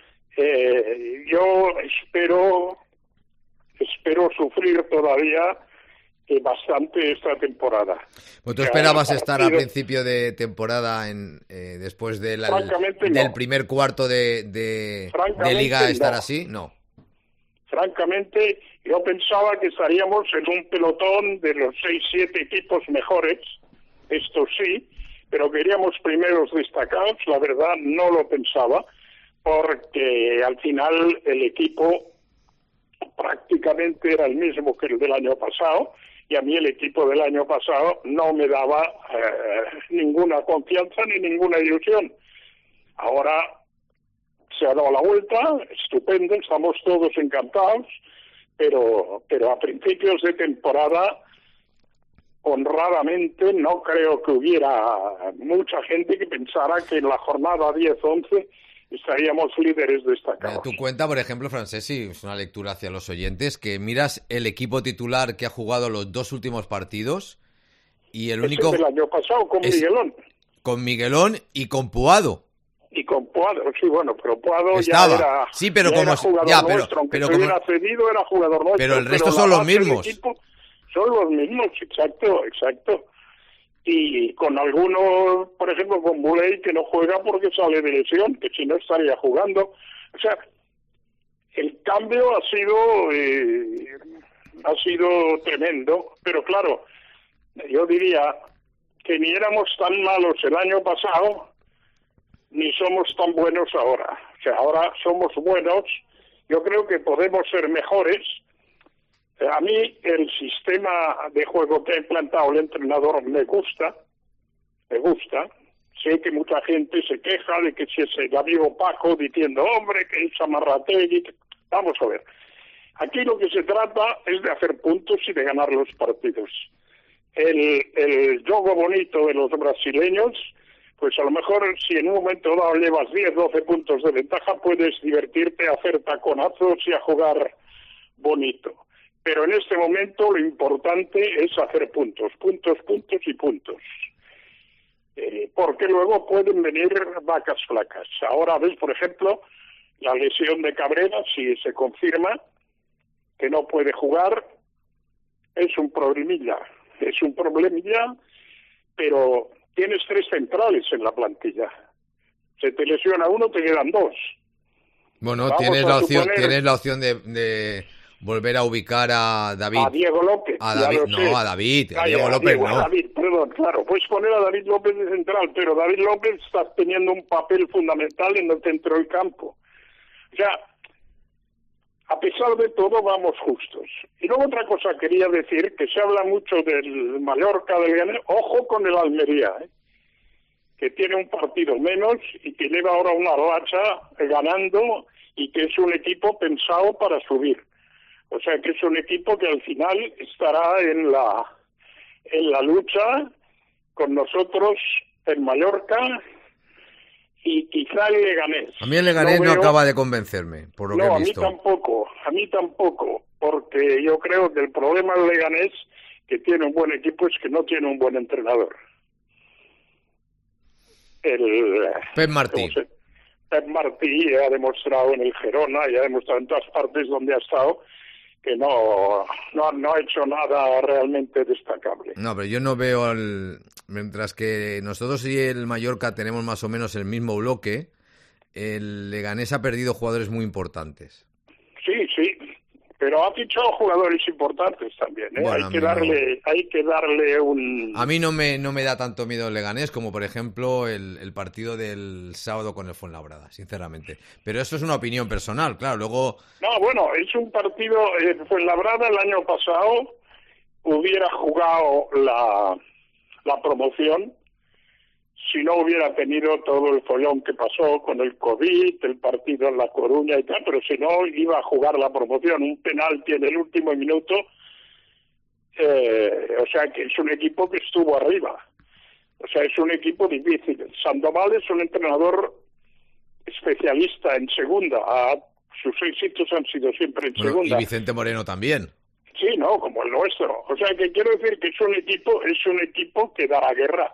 yo espero sufrir todavía bastante esta temporada. Pues tú esperabas estar a principio de temporada después del primer cuarto de liga estar así, no. Francamente, yo pensaba que estaríamos en un pelotón de los 6-7 equipos mejores, esto sí, pero queríamos primeros destacados. La verdad no lo pensaba, porque al final el equipo prácticamente era el mismo que el del año pasado, y a mí el equipo del año pasado no me daba ninguna confianza ni ninguna ilusión. Ahora se ha dado la vuelta, estupendo, estamos todos encantados, pero a principios de temporada, honradamente, no creo que hubiera mucha gente que pensara que en la jornada 10-11 estaríamos líderes destacados. Tú cuenta, por ejemplo, Francesc, y es una lectura hacia los oyentes, que miras el equipo titular que ha jugado los dos últimos partidos y el único... Es el año pasado con Miguelón. Con Miguelón y con Puado. Y con Puado, sí, bueno, pero Puado estaba. Ya era, sí, pero ya como era jugador ya, nuestro, aunque se hubiera cedido, era jugador nuestro. Pero el resto son los mismos. Son los mismos, exacto. Y con algunos, por ejemplo, con Buley, que no juega porque sale de lesión, que si no estaría jugando. O sea, el cambio ha sido tremendo, pero claro, yo diría que ni éramos tan malos el año pasado, ni somos tan buenos ahora. O sea, ahora somos buenos, yo creo que podemos ser mejores. A mí el sistema de juego que ha implantado el entrenador me gusta. Sé que mucha gente se queja de que si es el amigo Paco diciendo, hombre, que es Amarrategui. Vamos a ver. Aquí lo que se trata es de hacer puntos y de ganar los partidos. El juego bonito de los brasileños, pues a lo mejor si en un momento dado llevas 10, 12 puntos de ventaja, puedes divertirte a hacer taconazos y a jugar bonito. Pero en este momento lo importante es hacer puntos. Porque luego pueden venir vacas flacas. Ahora ves, por ejemplo, la lesión de Cabrera, si se confirma, que no puede jugar, es un problemilla, pero tienes 3 centrales en la plantilla. Se te lesiona uno, te quedan 2. Bueno, tienes la opción de volver a ubicar a David. A Diego López. A David, a David. A Diego López no. A David, perdón, claro. Puedes poner a David López de central, pero David López está teniendo un papel fundamental en el centro del campo. O sea, a pesar de todo, vamos justos. Y luego otra cosa quería decir, que se habla mucho del Mallorca, del Leganés. Ojo con el Almería, que tiene un partido menos y que lleva ahora una racha ganando y que es un equipo pensado para subir. O sea que es un equipo que al final estará en la lucha con nosotros en Mallorca y quizá el Leganés. A mí el Leganés no acaba de convencerme, por lo que he visto. A mí tampoco, porque yo creo que el problema del Leganés, que tiene un buen equipo, es que no tiene un buen entrenador. Pep Martí. Pep Martí ha demostrado en el Girona y ha demostrado en todas partes donde ha estado que no ha hecho nada realmente destacable. No, pero yo no veo mientras que nosotros y el Mallorca tenemos más o menos el mismo bloque, el Leganés ha perdido jugadores muy importantes. Sí, pero ha fichado jugadores importantes también, ¿eh? Bueno, hay que darle un... A mí no me da tanto miedo el Leganés como, por ejemplo, el partido del sábado con el Fuenlabrada, sinceramente. Pero eso es una opinión personal, claro, luego... No, bueno, es un partido... Fuenlabrada el año pasado hubiera jugado la promoción si no hubiera tenido todo el follón que pasó con el COVID, el partido en La Coruña y tal, pero si no iba a jugar la promoción, un penalti en el último minuto, o sea que es un equipo que estuvo arriba, o sea es un equipo difícil. Sandoval es un entrenador especialista en segunda, sus éxitos han sido siempre en segunda. Y Vicente Moreno también. Sí, no, como el nuestro, o sea que quiero decir que es un equipo que dará guerra.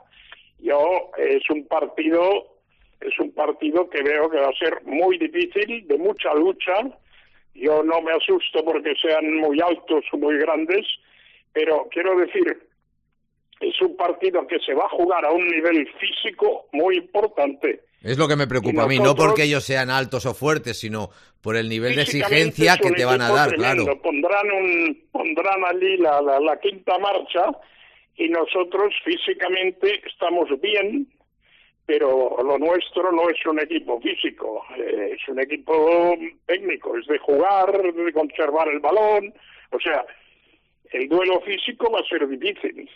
Es un partido que veo que va a ser muy difícil, de mucha lucha. Yo no me asusto porque sean muy altos o muy grandes, pero quiero decir, es un partido que se va a jugar a un nivel físico muy importante. Es lo que me preocupa a mí, no porque ellos sean altos o fuertes, sino por el nivel de exigencia que te van a dar, tremendo. Claro. Pondrán allí la quinta marcha. Y nosotros físicamente estamos bien, pero lo nuestro no es un equipo físico, es un equipo técnico, es de jugar, de conservar el balón, o sea, el duelo físico va a ser difícil.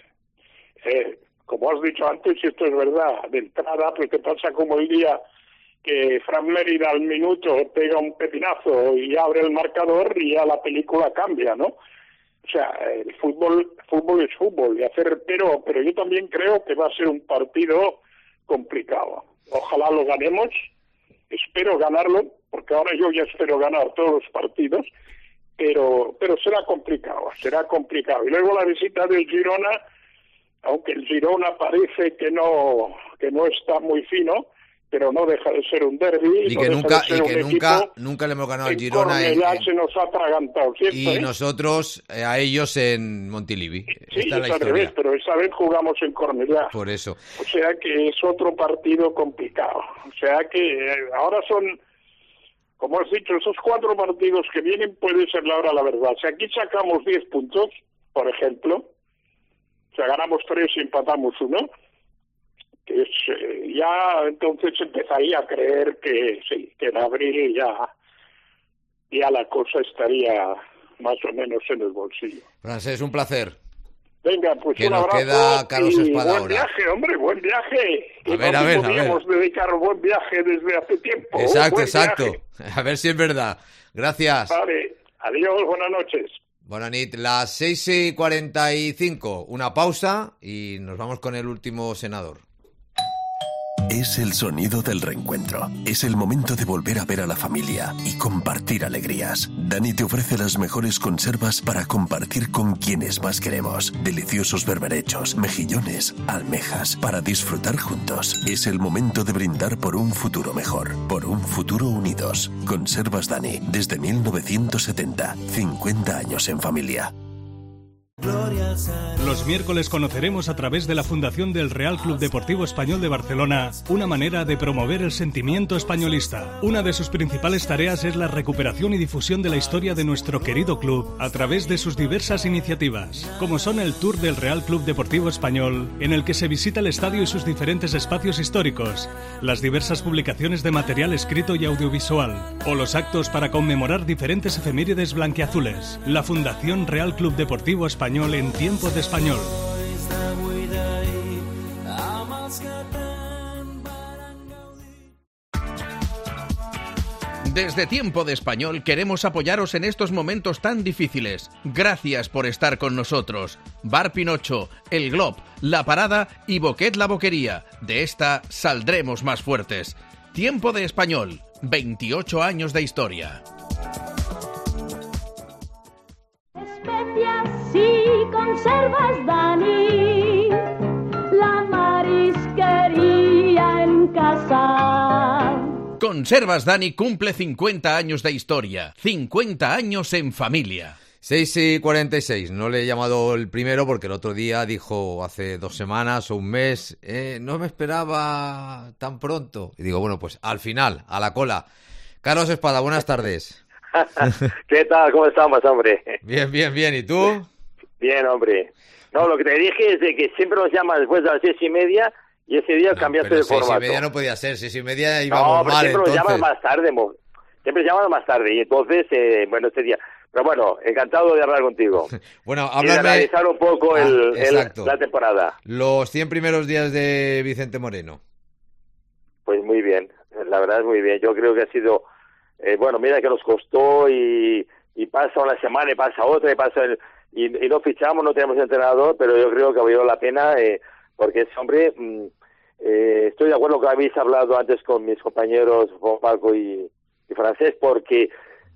Como has dicho antes, y esto es verdad, de entrada, pues te pasa como el día que Fran Mérida al minuto pega un pepinazo y abre el marcador y ya la película cambia, ¿no? O sea, el fútbol es fútbol, pero yo también creo que va a ser un partido complicado. Ojalá lo ganemos, espero ganarlo, porque ahora yo ya espero ganar todos los partidos, pero será complicado. Y luego la visita del Girona, aunque el Girona parece que no está muy fino, pero no deja de ser un derbi. Y que nunca le hemos ganado al Girona. Se nos ha atragantado siempre. Y nosotros a ellos en Montilivi. Sí, es al revés, pero esta vez jugamos en Cornellá. Por eso. O sea que es otro partido complicado. O sea que ahora son, como has dicho, esos 4 partidos que vienen puede ser la verdad. Si aquí sacamos 10 puntos, por ejemplo, o sea, ganamos 3 y empatamos 1, que es, ya entonces empezaría a creer que sí, que en abril ya la cosa estaría más o menos en el bolsillo. Francés, un placer. Venga, pues que un nos abrazo queda Carlos Espada buen ahora. Viaje, hombre, buen viaje. A ver. Podríamos dedicar un buen viaje desde hace tiempo. Exacto. Viaje. A ver si es verdad. Gracias. Vale, adiós, buenas noches. Buenas noches. Las 6:45, una pausa y nos vamos con el último senador. Es el sonido del reencuentro. Es el momento de volver a ver a la familia y compartir alegrías. Dani te ofrece las mejores conservas para compartir con quienes más queremos. Deliciosos berberechos, mejillones, almejas, para disfrutar juntos. Es el momento de brindar por un futuro mejor, por un futuro unidos. Conservas Dani, desde 1970. 50 años en familia. Los miércoles conoceremos a través de la Fundación del Real Club Deportivo Español de Barcelona una manera de promover el sentimiento españolista. Una de sus principales tareas es la recuperación y difusión de la historia de nuestro querido club a través de sus diversas iniciativas, como son el Tour del Real Club Deportivo Español, en el que se visita el estadio y sus diferentes espacios históricos, las diversas publicaciones de material escrito y audiovisual, o los actos para conmemorar diferentes efemérides blanquiazules. La Fundación Real Club Deportivo Español en tiempo de español. Desde Tiempo de Español queremos apoyaros en estos momentos tan difíciles. Gracias por estar con nosotros. Bar Pinocho, El Glob, La Parada y Boquet la Boquería. De esta saldremos más fuertes. Tiempo de Español, 28 años de historia. Especias y conservas Dani, la marisquería en casa. Conservas Dani cumple 50 años de historia, 50 años en familia. 6:46, no le he llamado el primero porque el otro día dijo hace 2 semanas o un mes, no me esperaba tan pronto. Y digo, bueno, pues al final, a la cola. Carlos Espada, buenas tardes. ¿Qué tal? ¿Cómo estamos, hombre? Bien, bien, bien. ¿Y tú? Bien, hombre. No, lo que te dije es de que siempre nos llamas después de las 6:30 y ese día cambiaste de formato. 6:30 no podía ser, 6:30 íbamos mal, siempre entonces. Nos llamas más tarde, siempre llamas más tarde y entonces, bueno, este día... Pero bueno, encantado de hablar contigo. Bueno, háblame... Y de analizar un poco la temporada. Los 100 primeros días de Vicente Moreno. Pues muy bien, la verdad es muy bien. Yo creo que ha sido... bueno, mira que nos costó y pasa una semana y pasa otra y no fichamos, no tenemos entrenador, pero yo creo que ha valido la pena porque ese hombre, estoy de acuerdo con lo que habéis hablado antes con mis compañeros Juan Paco y Francés, porque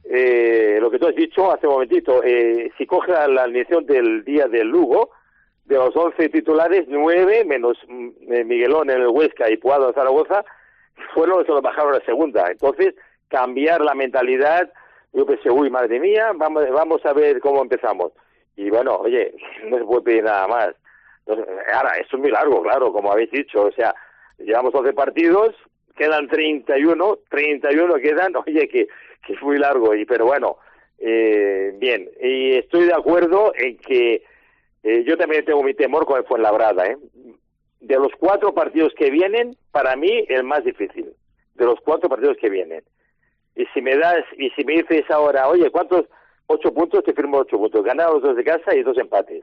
lo que tú has dicho hace un momentito, si coge la alineación del día del Lugo, de los 11 titulares, 9 menos Miguelón en el Huesca y Puado en Zaragoza, fueron los que nos bajaron a la segunda. Entonces, cambiar la mentalidad, yo pensé, uy, madre mía, vamos a ver cómo empezamos. Y bueno, oye, no se puede pedir nada más. Entonces, ahora, esto es muy largo, claro, como habéis dicho, o sea, llevamos 12 partidos, quedan 31 quedan, oye, que es muy largo, pero bueno, bien, y estoy de acuerdo en que yo también tengo mi temor con el Fuenlabrada, De los 4 partidos que vienen, para mí, el más difícil, de los 4 partidos que vienen. Y si me dices ahora, oye, ¿cuántos? 8 puntos, te firmo 8 puntos. Ganar los 2 de casa y 2 empates.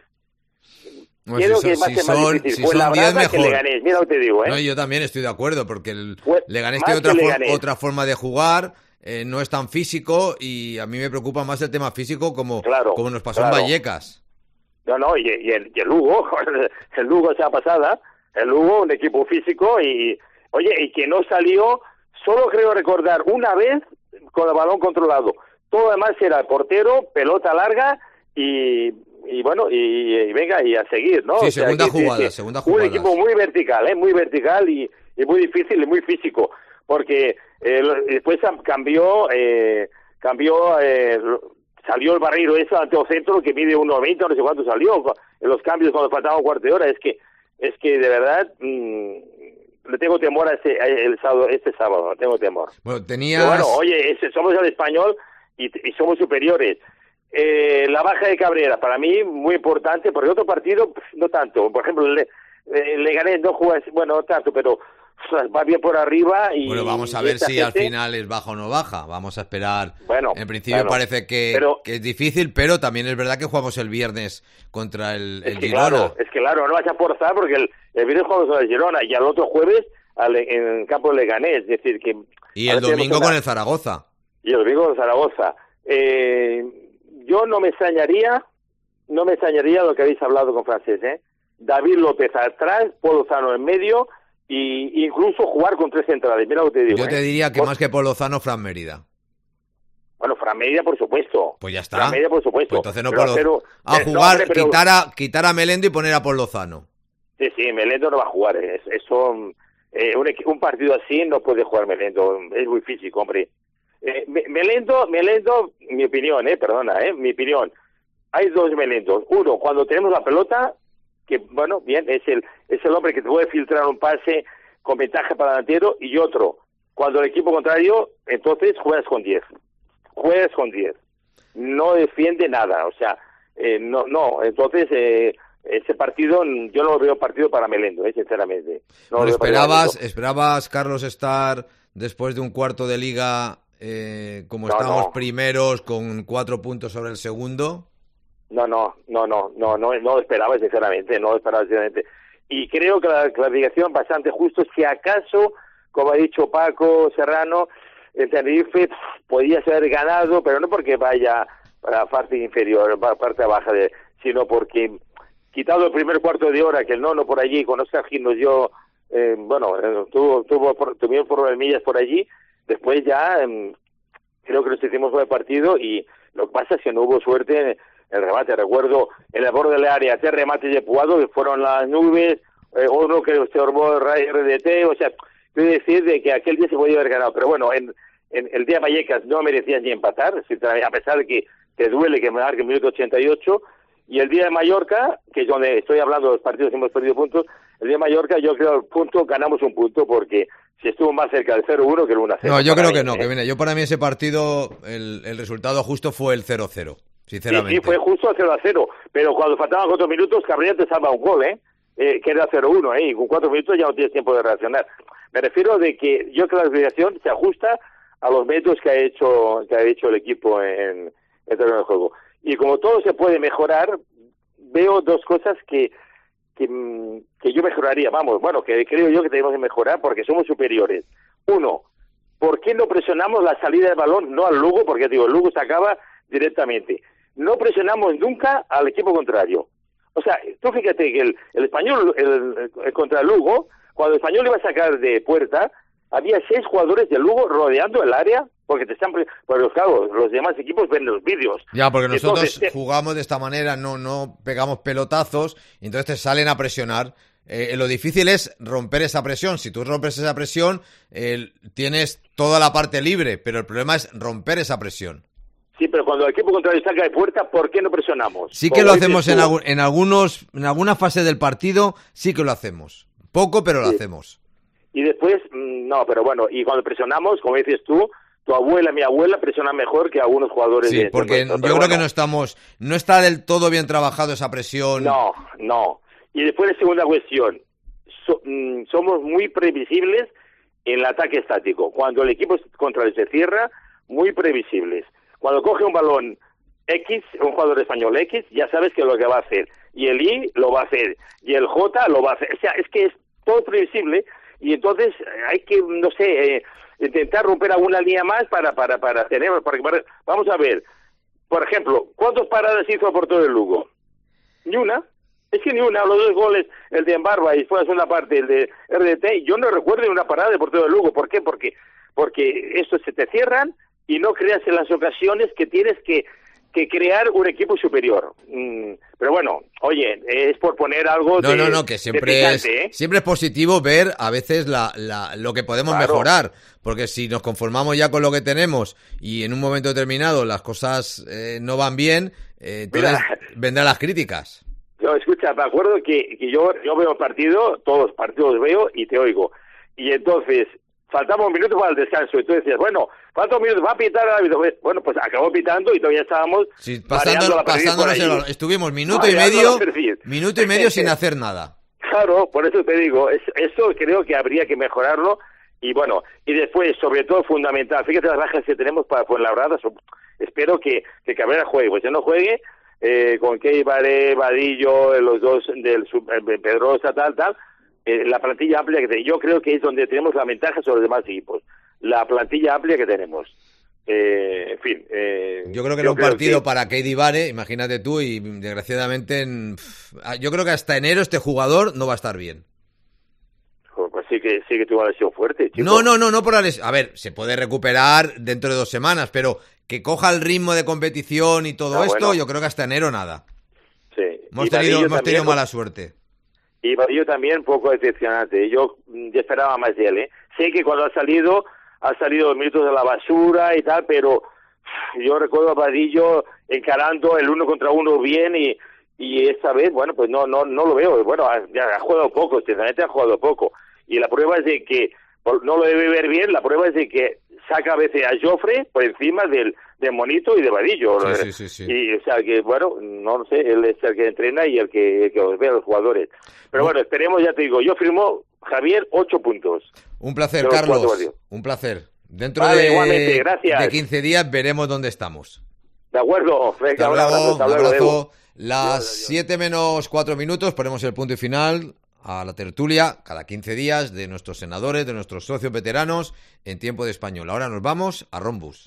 Pues quiero que más difícil. Fue la verdad que Leganés, mira lo que te digo, No, yo también estoy de acuerdo, porque el Leganés tiene otra forma de jugar, no es tan físico, y a mí me preocupa más el tema físico como nos pasó en Vallecas. No, y el Lugo, el Lugo esa pasada, el Lugo, un equipo físico, y que no salió, solo creo recordar una vez con el balón controlado. Todo además era el portero, pelota larga y bueno, y venga, y a seguir, ¿no? Sí, segunda jugada. Un equipo muy vertical y muy difícil y muy físico, porque después cambió, salió el Barreiro ese Anteo Centro que mide 1.90, no sé cuánto salió, en los cambios cuando faltaba un cuarto de hora, es que de verdad... le tengo temor a este sábado, tengo temor. Bueno, Pero bueno, oye, somos el Español y somos superiores. La baja de Cabrera, para mí, muy importante, porque otro partido, no tanto. Por ejemplo, Leganés no juega, bueno, no tanto, pero va bien por arriba. Bueno, vamos a ver si al final es baja o no baja. Vamos a esperar. Bueno, en principio parece que es difícil, pero también es verdad que jugamos el viernes contra el Girona. Claro, no vas a forzar porque el viernes jugamos contra el Girona y al otro jueves en el campo de Leganés. Es decir, que... Y el domingo con el Zaragoza. Yo no me extrañaría lo que habéis hablado con Francés, David López atrás, Polo Zano en medio y incluso jugar con 3 centrales. Mira lo que te digo. Yo te diría que más que por Lozano, Fran Mérida. Bueno, Fran Mérida, por supuesto. Pues ya está. Fran Mérida, por supuesto. Pues entonces no puedo jugar, quitar a Melendo y poner a Pol Lozano. Sí, Melendo no va a jugar. Un partido así no puede jugar Melendo. Es muy físico, hombre. Melendo, mi opinión, mi opinión. Hay 2 Melendos. Uno, cuando tenemos la pelota, que bueno, bien, es el hombre que te puede filtrar un pase con ventaja para el delantero, y otro, cuando el equipo contrario, entonces juegas con 10. No defiende nada, o sea, entonces ese partido, yo no lo veo partido para Melendo, sinceramente. No ¿Esperabas, Carlos, estar después de un cuarto de liga como estábamos primeros con 4 puntos sobre el segundo? No lo esperaba, sinceramente, Y creo que la clasificación bastante justo, si acaso, como ha dicho Paco Serrano, el Tenerife podía ser ganado, pero no porque vaya a la parte inferior, parte baja, sino porque, quitado el primer cuarto de hora, que el nono por allí, con Oscar Gil nos dio, tuvieron problemillas por allí, después ya creo que nos hicimos buen partido, y lo que pasa es que no hubo suerte en el remate. Recuerdo en el borde del área 3 remates de Puado que fueron las nubes, uno que se armó RDT, o sea, quiero decir de que aquel día se podía haber ganado, pero bueno, en el día de Vallecas no merecías ni empatar, a pesar de que te duele que me marque el minuto 88, y el día de Mallorca, que es donde estoy hablando de los partidos que hemos perdido puntos, el día de Mallorca yo creo que ganamos un punto, porque si estuvo más cerca del 0-1 que el 1-0. No, yo creo que no, que viene. Yo para mí ese partido, el resultado justo fue el 0-0, sinceramente. Sí, fue justo el 0-0, pero cuando faltaban 4 minutos, Cabrera te salva un gol, que era 0-1, y con 4 minutos ya no tienes tiempo de reaccionar. Me refiero de que yo creo que la clasificación se ajusta a los métodos que ha hecho el equipo en el terreno de juego. Y como todo se puede mejorar, veo 2 cosas que yo mejoraría, que creo yo que tenemos que mejorar porque somos superiores. Uno, ¿por qué no presionamos la salida del balón, no al Lugo? Porque el Lugo se acaba directamente. No presionamos nunca al equipo contrario. O sea, tú fíjate que el Español, el contra el Lugo, cuando el Español iba a sacar de puerta, había 6 jugadores del Lugo rodeando el área, porque claro, los demás equipos ven los vídeos. Ya, porque nosotros jugamos de esta manera, no pegamos pelotazos, y entonces te salen a presionar. Lo difícil es romper esa presión. Si tú rompes esa presión, tienes toda la parte libre, pero el problema es romper esa presión. Sí, pero cuando el equipo contrario saca de puerta, ¿por qué no presionamos? Sí que lo hacemos en alguna fase del partido, sí que lo hacemos. Poco, pero lo hacemos. Y después, no, pero bueno, y cuando presionamos, como dices tú, tu abuela, mi abuela presionan mejor que algunos jugadores. Sí, porque yo creo que no está del todo bien trabajado esa presión. No. Y después la segunda cuestión, somos muy previsibles en el ataque estático. Cuando el equipo contrario se cierra, muy previsibles. Cuando coge un balón X, un jugador español X, ya sabes que es lo que va a hacer. Y el Y lo va a hacer. Y el J lo va a hacer. O sea, es que es todo previsible. Y entonces hay que, intentar romper alguna línea más para tener... Vamos a ver, por ejemplo, ¿cuántas paradas hizo por todo el Lugo? Ni una. Es que ni una. Los 2 goles, el de Embarba y después la segunda parte, el de RDT, yo no recuerdo una parada de por todo el Lugo. ¿Por qué? Porque estos se te cierran y no creas en las ocasiones que tienes que crear un equipo superior. Pero bueno, oye, es por poner algo que siempre es positivo ver a veces lo que podemos mejorar, porque si nos conformamos ya con lo que tenemos y en un momento determinado las cosas no van bien, entonces vendrán las críticas. Yo, escucha, me acuerdo que yo veo el partido, todos los partidos veo y te oigo, y entonces faltaba un minuto para el descanso, y tú decías, bueno, falta un minuto, va a pitar el árbitro. Bueno, pues acabó pitando y todavía estábamos pasándonos estuvimos minuto y medio sin hacer nada. Claro, por eso te digo, eso creo que habría que mejorarlo, y bueno, y después, sobre todo, fundamental, fíjate las bajas que tenemos para Fuenlabrada, espero que Cabrera juegue, pues si no juegue, con Key Baré, Vadillo, los 2 del Pedrosa, tal, la plantilla amplia que tenemos, yo creo que es donde tenemos la ventaja sobre los demás equipos, la plantilla amplia que tenemos. En fin. Yo creo que era un partido para Keidi Bare, imagínate tú, y desgraciadamente yo creo que hasta enero este jugador no va a estar bien. Pues sí, que tuvo una lesión fuerte, chico. No por la lesión. A ver, se puede recuperar dentro de 2 semanas, pero que coja el ritmo de competición y todo esto, bueno. Yo creo que hasta enero nada. Sí. Hemos tenido mala suerte. Y Vadillo también un poco decepcionante. Yo esperaba más de él, ¿eh? Sé que cuando ha salido 2 minutos de la basura y tal, pero yo recuerdo a Vadillo encarando el 1 contra 1 bien y esta vez, bueno, pues no lo veo. Bueno, ya ha jugado poco, sinceramente ha jugado poco. Y la prueba es de que, no lo debe ver bien, la prueba es de que saca a veces a Jofre por encima del Monito y de Vadillo. Sí. Y, o sea, que, bueno, no lo sé, él es el que entrena y el que ve a los jugadores. Pero bueno, esperemos, ya te digo, yo firmo, Javier, 8 puntos. Un placer, Carlos, un placer. Dentro igualmente, gracias. De 15 días veremos dónde estamos. De acuerdo, venga, un abrazo. Las 7 menos 4 minutos, ponemos el punto y final a la tertulia cada 15 días de nuestros senadores, de nuestros socios veteranos en Tiempo de Español. Ahora nos vamos a Rombus.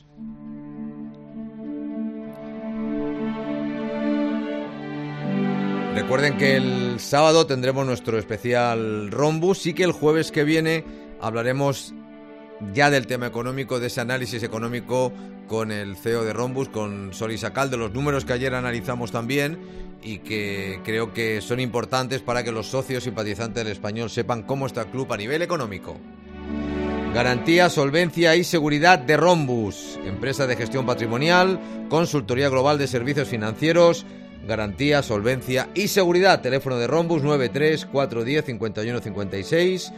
Recuerden que el sábado tendremos nuestro especial Rombus y que el jueves que viene hablaremos ya del tema económico, de ese análisis económico con el CEO de Rombus, con Soli Sacal, de los números que ayer analizamos también y que creo que son importantes para que los socios simpatizantes del Español sepan cómo está el club a nivel económico. Garantía, solvencia y seguridad de Rombus, empresa de gestión patrimonial, consultoría global de servicios financieros. Garantía, solvencia y seguridad. Teléfono de Rombus 93-410-5156,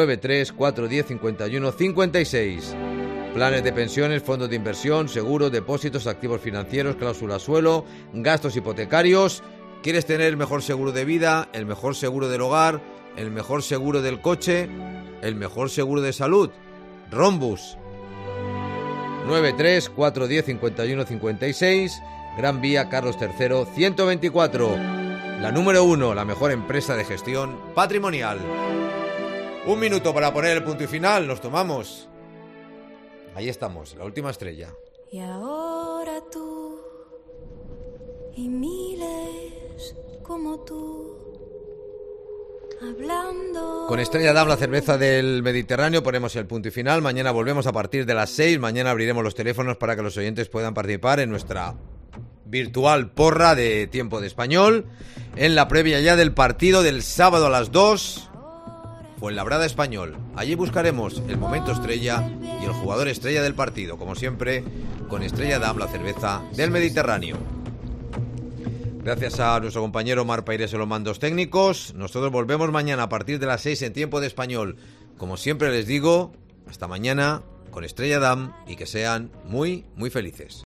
93-410-5156. Planes de pensiones, fondos de inversión, seguros, depósitos, activos financieros, cláusula suelo, gastos hipotecarios. ¿Quieres tener el mejor seguro de vida, el mejor seguro del hogar, el mejor seguro del coche, el mejor seguro de salud? Rombus 93-410-5156, Gran Vía Carlos III 124, la número 1, la mejor empresa de gestión patrimonial. 1 minuto para poner el punto y final, nos tomamos. Ahí estamos, la última estrella. Y ahora tú y miles como tú, hablando. Con Estrella Damm, la cerveza del Mediterráneo, ponemos el punto y final. Mañana volvemos a partir de las 6. Mañana abriremos los teléfonos para que los oyentes puedan participar en nuestra virtual porra de Tiempo de Español. En la previa ya del partido del sábado a las 2. Fuenlabrada Español. Allí buscaremos el momento estrella y el jugador estrella del partido, como siempre, con Estrella Damm, la cerveza del Mediterráneo. Gracias a nuestro compañero Mar Paires en los mandos técnicos. Nosotros volvemos mañana a partir de las 6 en Tiempo de Español. Como siempre les digo, hasta mañana con Estrella Damm y que sean muy, muy felices.